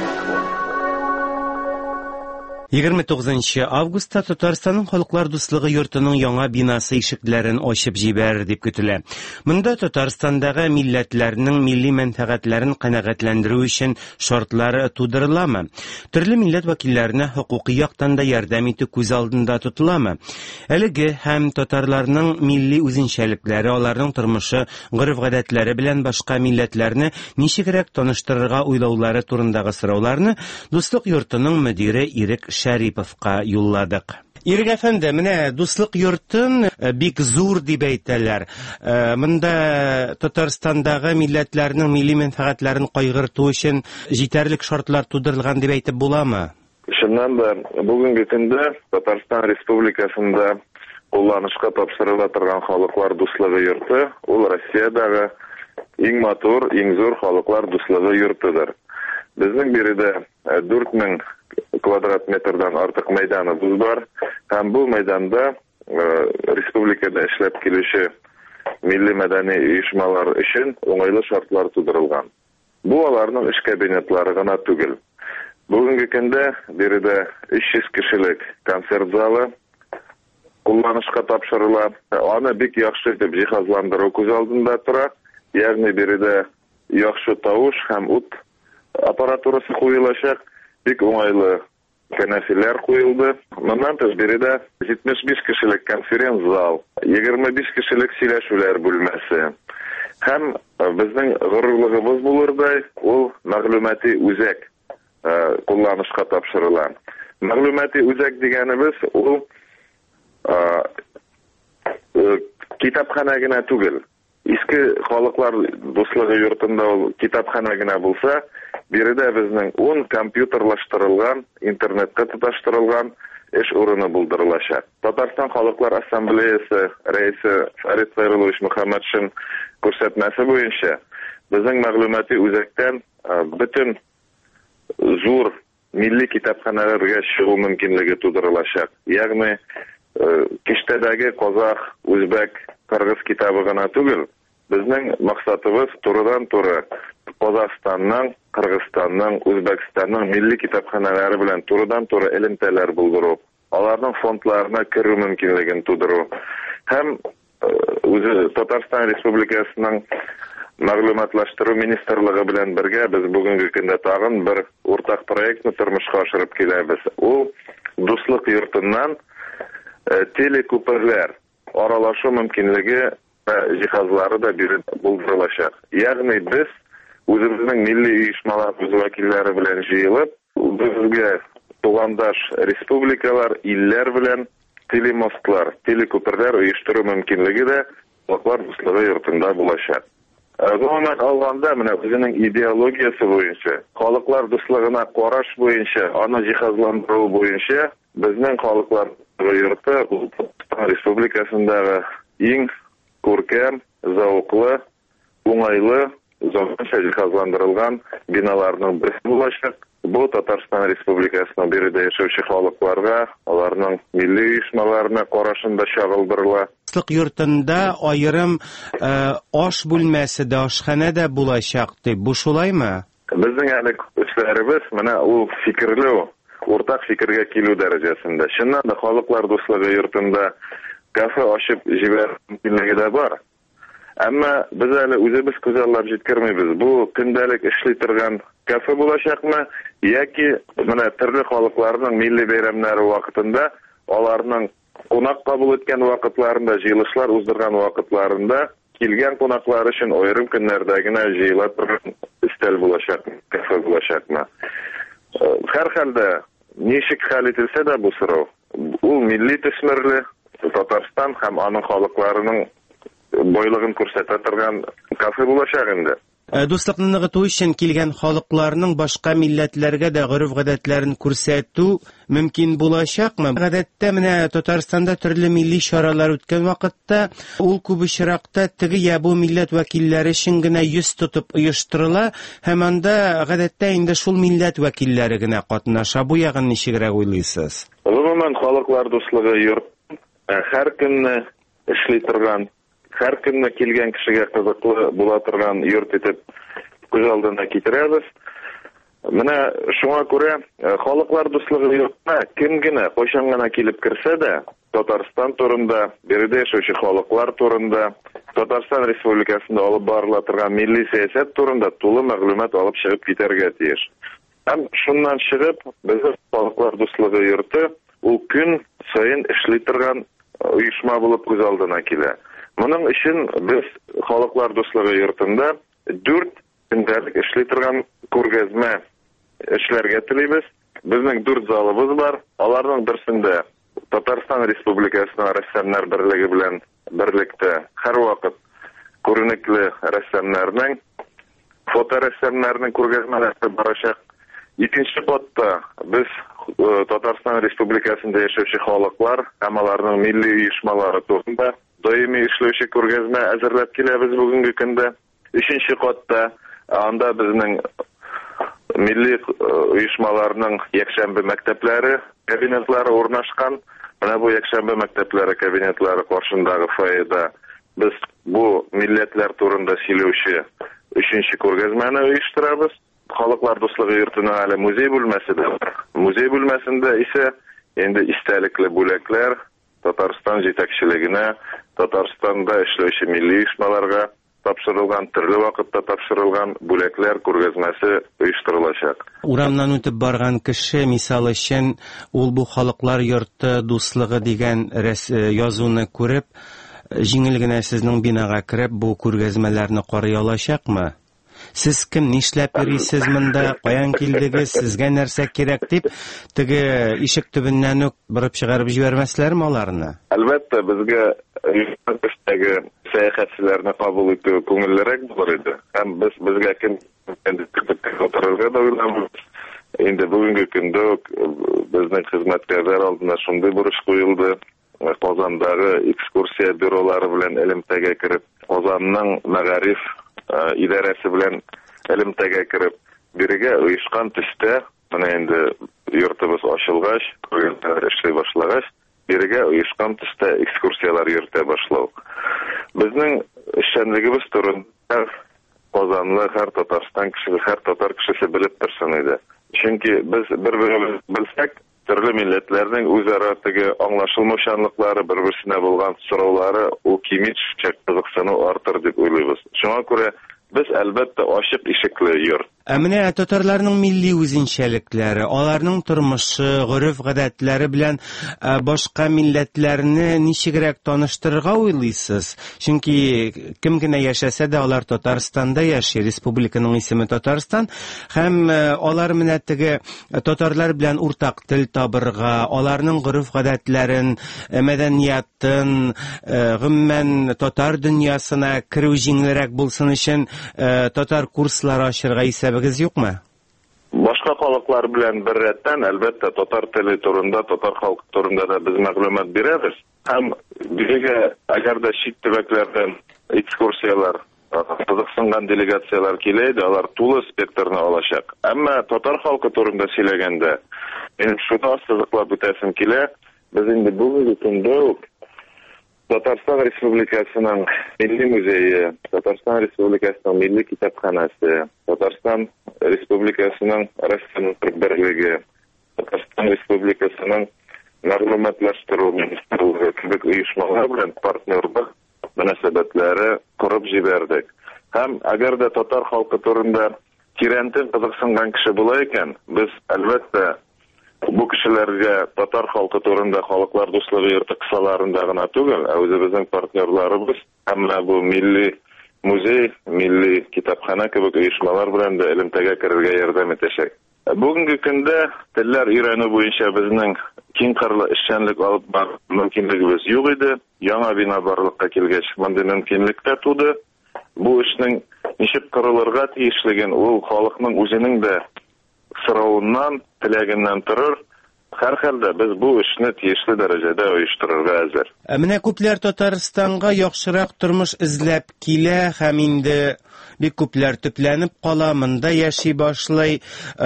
егерме тугызынчы августта Татарстанның Халыклар дуслыгы йортының яңа бинасы ишекләрен ачып җибәрер дип көтелә. Монда Татарстандагы милләтләрнең милли мәнфәгатьләрен канәгатьләндерү өчен шартлар тудырыламы? Төрле милләт вәкилләренә хукукый яктан да ярдәм итү күз алдында тотыламы? Әлеге һәм татарларның милли үзенчәлекләре, аларның тормышы, гореф-гадәтләре белән башка милләтләрне ничегрәк таныштырырга уйлаулары турындагы сорауларны Дуслык йортының мөдире Ирек Шәриповка юлладык. Ирек әфәнде, менә дуслык йортын бик зур дип әйтәләр. Монда Татарстандагы милләтләрнең милли мәнфәгатьләрен кайгырту өчен җитәрлек шартлар тудырылган дип әйтеп буламы? Шуннан да бүгенге көндә Татарстан Республикасында кулланышка тапшырыла торган Халыклар дуслыгы йорты, ул Россиядагы иң матур, иң зур Халыклар дуслыгы йортыдыр. Безнең биредә дүрт мең квадрат метрдан артык мәйданыбыз бар, һәм бу мәйданда республикада эшләп килүче милли мәдәни оешмалар өчен уңайлы шартлар тудырылган. Бу аларның эш кабинетлары гына түгел. Бүгенге көндә биредә өч йөз кешелек концерт залы кулланышка тапшырыла. Аны бик яхшы итеп җиһазландыру күз алдында тора. Ягъни биредә яхшы тавыш һәм ут аппаратурасы куелачак. Бик уңайлы кәнәфиләр куелды. Моннан тыш биредә җитмеш биш кешелек конференц зал, егерме биш кешелек сөйләшүләр бүлмәсе. Һәм безнең горурлыгыбыз булырдай, ул мәгълүмати үзәк кулланышка тапшырыла. Мәгълүмати үзәк дигәнебез ул китапхана гына түгел. Иске Халыклар дуслыгы йортында ул китапхана гына булса, биредә безнең ун компьютерлаштырылган, интернетка тоташтырылган эш урыны булдырылачак. Татарстан Халыклар Ассамблеясы рәисе Фәрит Хәйруллович Мөхәммәтшин күрсәтмәсе буенча, безнең мәгълүмати үзәктән бөтен зур милли китапханаларга чыгу мөмкинлеге тудырылачак. Ягъни киштәдәге казах, үзбәк, кыргыз китабы гына түгел, безнең максатыбыз турыдан-туры Казахстанның, Кыргызстанның, Үзбәкстанның милли китапханалары белән турыдан-туры элемтәләр булдыру, аларның фондларына керү мөмкинлеген тудыру. Һәм үзе Татарстан Республикасының мәгълүматлаштыру министрлыгы белән бергә без бүгенге көндә тагын бер уртак проектны тормышка ашырып киләбез. Ул дуслык йортыннан телекүперләр аралашу мөмкинлеге җиһазлары да биреп булдырылачак. Ягъни без үзебезнең милли оешмаларыбыз вәкилләре белән җыелып, безгә тугандаш республикалар, илләр белән телемостлар, телекүперләр оештыру мөмкинлеге дә халыклар дуслыгы йортында булачак. Гомумән алганда, менә үзенең идеологиясе буенча, халыклар дуслыгына караш буенча, аны җиһазландыру буенча, безнең халыклар йорты Татарстан Республикасындагы иң күркәм, зауклы, уңайлы, заманча җиһазландырылган биналарның берсе булачак. Бу Татарстан Республикасының биредә яшәүче халыкларга, аларның милли оешмаларына карашында чагылдырыла. Дуслык йортында аерым аш бүлмәсе дә, ашхана да булачак дип, бу шулаймы? Безнең әле эшләребез менә ул фикерле, уртак фикергә килү дәрәҗәсендә. Чыннан да халыклар дуслыгы йортында кафе ачып җибәрү мөмкинлеге дә бар. Әмма без әле үзебез күзаллап җиткермибез. Бу көндәлек эшли торган кафе булачакмы, яки менә төрле халыкларның милли бәйрәмнәре вакытында, аларның кунак кабул иткән вакытларында, җыелышлар уздырган вакытларында килгән кунаклар өчен аерым көннәрдә генә җыела торган өстәл булачак, кафе булачакмы. Һәрхәлдә ничек хәл ителсә дә бу сорау, ул милли төсмерле Татарстан һәм аның халыкларының бойлыгын күрсәтә торган кафе булачак инде. Дуслыкны ныгыту өчен килгән халыкларның башка милләтләргә дә гореф-гадәтләрен күрсәтү мөмкин булачакмы? Гадәттә менә Татарстанда төрле милли чаралар үткән вакытта, ул күп очракта теге я бу милләт вәкилләре өчен генә йөз тотып оештырыла, һәм анда гадәттә инде шул милләт вәкилләре генә катнаша. Бу ягын ничегрәк уйлыйсыз? Гомумән халыклар дуслыгы йорт һәр көнне эшли торган, һәр көнне килгән кешегә кызыклы була торган йорт итеп күз алдына китерәбез. Менә шуңа күрә халыклар дуслыгы йортына кем генә кайчан гына килеп керсә дә, Татарстан турында, биредә яшәүче халыклар турында, Татарстан Республикасында алып барыла торган милли сәясәт турында тулы мәгълүмат алып чыгып китәргә тиеш. Һәм шуннан чыгып, безнең халыклар дуслыгы йорты ул көн сайын эшли торган оешма булып күз алдына килә. Моның өчен без халыклар дуслыгы йортында дүрт көндәлек эшли торган күргәзмә эшләргә телибез. Безнең дүрт залыбыз бар. Аларның берсендә Татарстан Республикасының рәссамнар берлеге белән берлектә һәрвакыт күренекле рәссамнарның, фоторәссамнарның күргәзмәләре барачак. Икенче катта без Татарстан Республикасында яшәүче халыклар һәм аларның милли оешмалары турында даими эшләүче күргәзмә әзерләп киләбез бүгенге көндә. Өченче катта анда безнең милли оешмаларның якшәмбе мәктәпләре, кабинетлары урнашкан. Менә бу якшәмбе мәктәпләре, кабинетлары каршындагы фойеда без бу милләтләр турында сөйләүче өченче күргәзмәне оештырабыз. Халыклар дуслыгы йортының әле музей бүлмәсе дә бар. Музей бүлмәсендә исә инде истәлекле бүләкләр Татарстан җитәкчелегенә, Татарстанда эшләүче милли оешмаларга тапшырылган, төрле вакытта тапшырылган бүләкләр күргәзмәсе оештырылачак. Урамнан үтеп барган кеше, мисал өчен, ул бу халыклар йорты дуслыгы дигән язуны күреп, җиңел генә сезнең бинага кереп, бу күргәзмәләрне карый алачакмы? Сез кем, нишләп йөрисез монда, каян килдегез, сезгә нәрсә кирәк дип, теге ишек төбеннән үк бырып чыгарып җибәрмәсләрме аларны? Әлбәттә, безгә эштәге сәяхәтчеләрне кабул итү күңеллерәк булыр иде. Һәм без безгә кем утырырга да уйламыйбыз. Инде бүгенге көндә безнең хезмәткәрләр алдына шундый бурыч куелды. Казандагы экскурсия бюролары белән элемтәгә кереп, Казанның мәгариф идарәсе белән элемтәгә кереп, бирегә оешкан төстә, менә инде йортыбыз ачылгач, күргәзмәләр эшли башлагач, бирегә оешкан төстә экскурсиялар йөртә башлау. Безнең эшчәнлегебез турында Казанлы һәр Татарстан кешесе, һәр татар кешесе белеп торсын иде. Чөнки без бер-беребез белсәк, төрле милләтләрнең үзара теге аңлашылмаучанлыклары, бер-берсенә булган сораулары ул кими төшәк кызыксыну артыр дип уйлыйбыз. Шуңа күрә Без әлбәттә ачык ишекле йорт. Ә менә татарларның милли үзенчәлекләре, аларның тормышы, гореф-гадәтләре белән башка милләтләрне ничегрәк таныштырырга уйлыйсыз? Чөнки кем генә яшәсә дә алар Татарстанда яши, республиканың исеме Татарстан, һәм алар менә теге татарлар белән уртак тел табырга, аларның гореф-гадәтләрен, мәдәниятын, гомумән татар дөньясына керү җиңелрәк булсын өчен татар курслары ачырга исәбегез юкмы? Башка халыклар белән бер рәттән әлбәттә татар теле турында, татар халкы турында да без мәгълүмат бирәбез. Һәм бирегә әгәр дә чит төбәкләрдән экскурсиялар, кызыксынган делегациялар килә иде, алар тулы спектрны алачак. Әмма татар халкы турында сөйләгәндә, мин шуны сызыклап үтәсем килә, без инде бүгенге көндә үк Татарстан Республикасының Милли музее, Татарстан Республикасының Милли китапханасы, Татарстан Республикасының Рәсем берлеге, Татарстан Республикасының мәгълүматлаштыру министрлыгы кебек оешмалар белән партнерлык мөнәсәбәтләре корып җибәрдек. Һәм әгәр дә татар халкы турында тирәнтен кызыксынган кеше була икән, без әлбәттә бу кешеләргә татар халкы турында халыклар дуслыгы йорты кысаларында гына түгел, ә үзебезнең партнерларыбыз һәм бу милли музей, милли китапхана кебек оешмалар белән дә элемтәгә керергә ярдәм итәчәк. Бүгенге көндә телләр өйрәнү буенча безнең киң кырлы эшчәнлек алып бару мөмкинлегебез юк иде. Яңа бина барлыкка килгәч, мондый мөмкинлек тә туды. Бу эшнең ничек кырылырга тиешлеген ул халыкның үзенең дә сорауыннан, теләгеннән торыр. Һәр хәлдә без бу эшне тиешле дәрәҗәдә оештырырга әзер. Ә менә күпләр Татарстанга яхшырак тормыш эзләп килә һәм инде бик күпләр төпләнеп кала, монда яши башлый.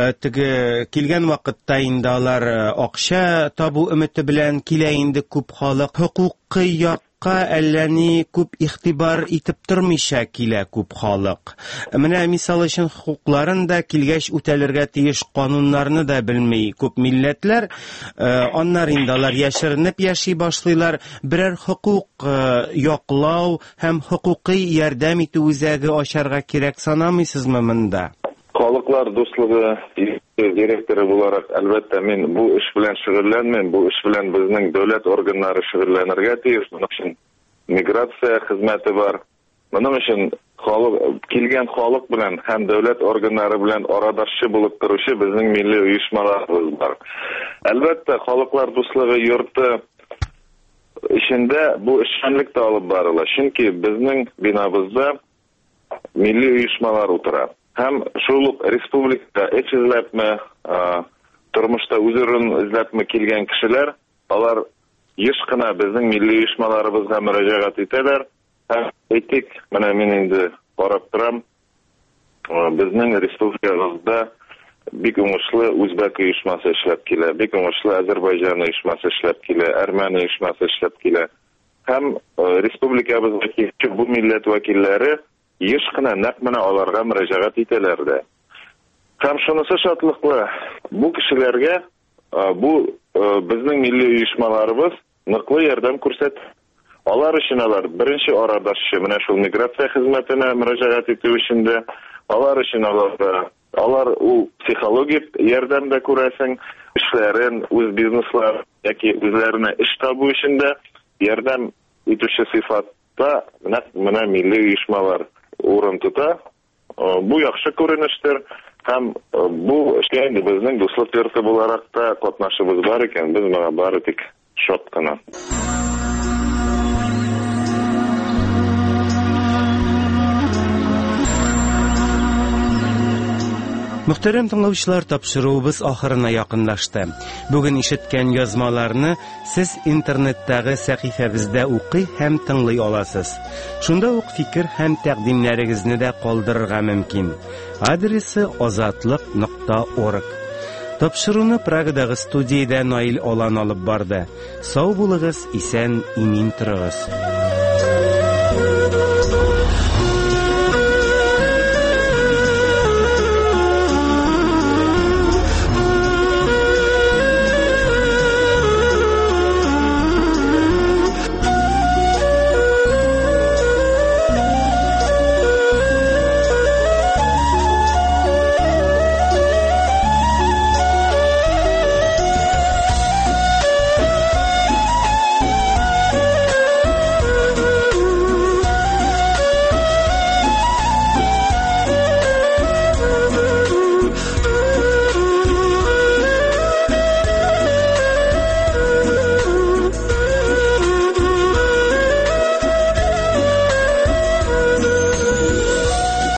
Теге килгән вакытта инде алар акча табу өмете белән килә инде күп халык. Хукукы якка әллә ни күп игътибар итеп тормыйча килә күп халык. Менә мисал өчен хукукларын да килгәч үтәлергә тиеш кануннарны да белми күп милләтләр. Аннар инде алар яшеренеп яши башлыйлар. Берәр хукук яклау һәм хукукый ярдәм итү үзәге ачарга кирәк санамыйсызмы монда? Халыклар дуслыгы директоры буларак, әлбәттә мин бу эш белән шөгыльләнмим, бу эш белән безнең дәүләт органнары шөгыльләнергә тиеш. Моның өчен миграция хезмәте бар. Моның өчен халык килгән халык белән һәм дәүләт органнары белән арадашчы булып торучы безнең милли оешмаларыбыз бар. Әлбәттә, халыклар дуслыгы йорты эчендә бу эшчәнлек тә алып барыла. Чөнки безнең бинабызда милли оешмалар утыра. Һәм шул ук республикада эш эзләпме, тормышта үзләрен эзләпме килгән кешеләр, алар еш кына безнең милли оешмаларыбызга мөрәҗәгать итәләр. Һәм әйтик, менә мин инде карап торам, безнең республикабызда бик уңышлы үзбәк оешмасы эшләп килә, бик уңышлы Азәрбайҗан оешмасы эшләп килә, Әрмән оешмасы эшләп килә. Һәм республикабызга килүче бу милләт вәкилләре еш кына нәкъ менә аларга мөрәҗәгать итәләр дә. Һәм шунысы шатлыклы, бу кешеләргә бу безнең милли оешмаларыбыз ныклы ярдәм күрсәт. Алар өчен алар беренче арадашчы, менә шул миграция хезмәтенә мөрәҗәгать итү өчен дә, алар өчен алар алар ул психологик ярдәм дә күрәсең, эшләрен, үз бизнеслар яки үзләренә эш табу өчен дә ярдәм итүче сыйфатта менә милли оешмалар урын тота. Бу яхшы күренештер һәм бу эшкә инде безнең дуслык йорты буларак та катнашыбыз бар икән, без моңа бары тик шат кына. Мөхтәрәм тыңлаучылар, тапшыруыбыз ахырына якынлашты. Бүген ишеткән язмаларны сез интернеттагы сәхифәбездә укый һәм тыңлый аласыз. Шунда ук фикер һәм тәкъдимнәрегезне дә калдырырга мөмкин. Адресы азатлык нокта орг. Тапшыруны Прагадагы студиядә Наил Алан алып барды. Сау булыгыз, исән, имин торыгыз.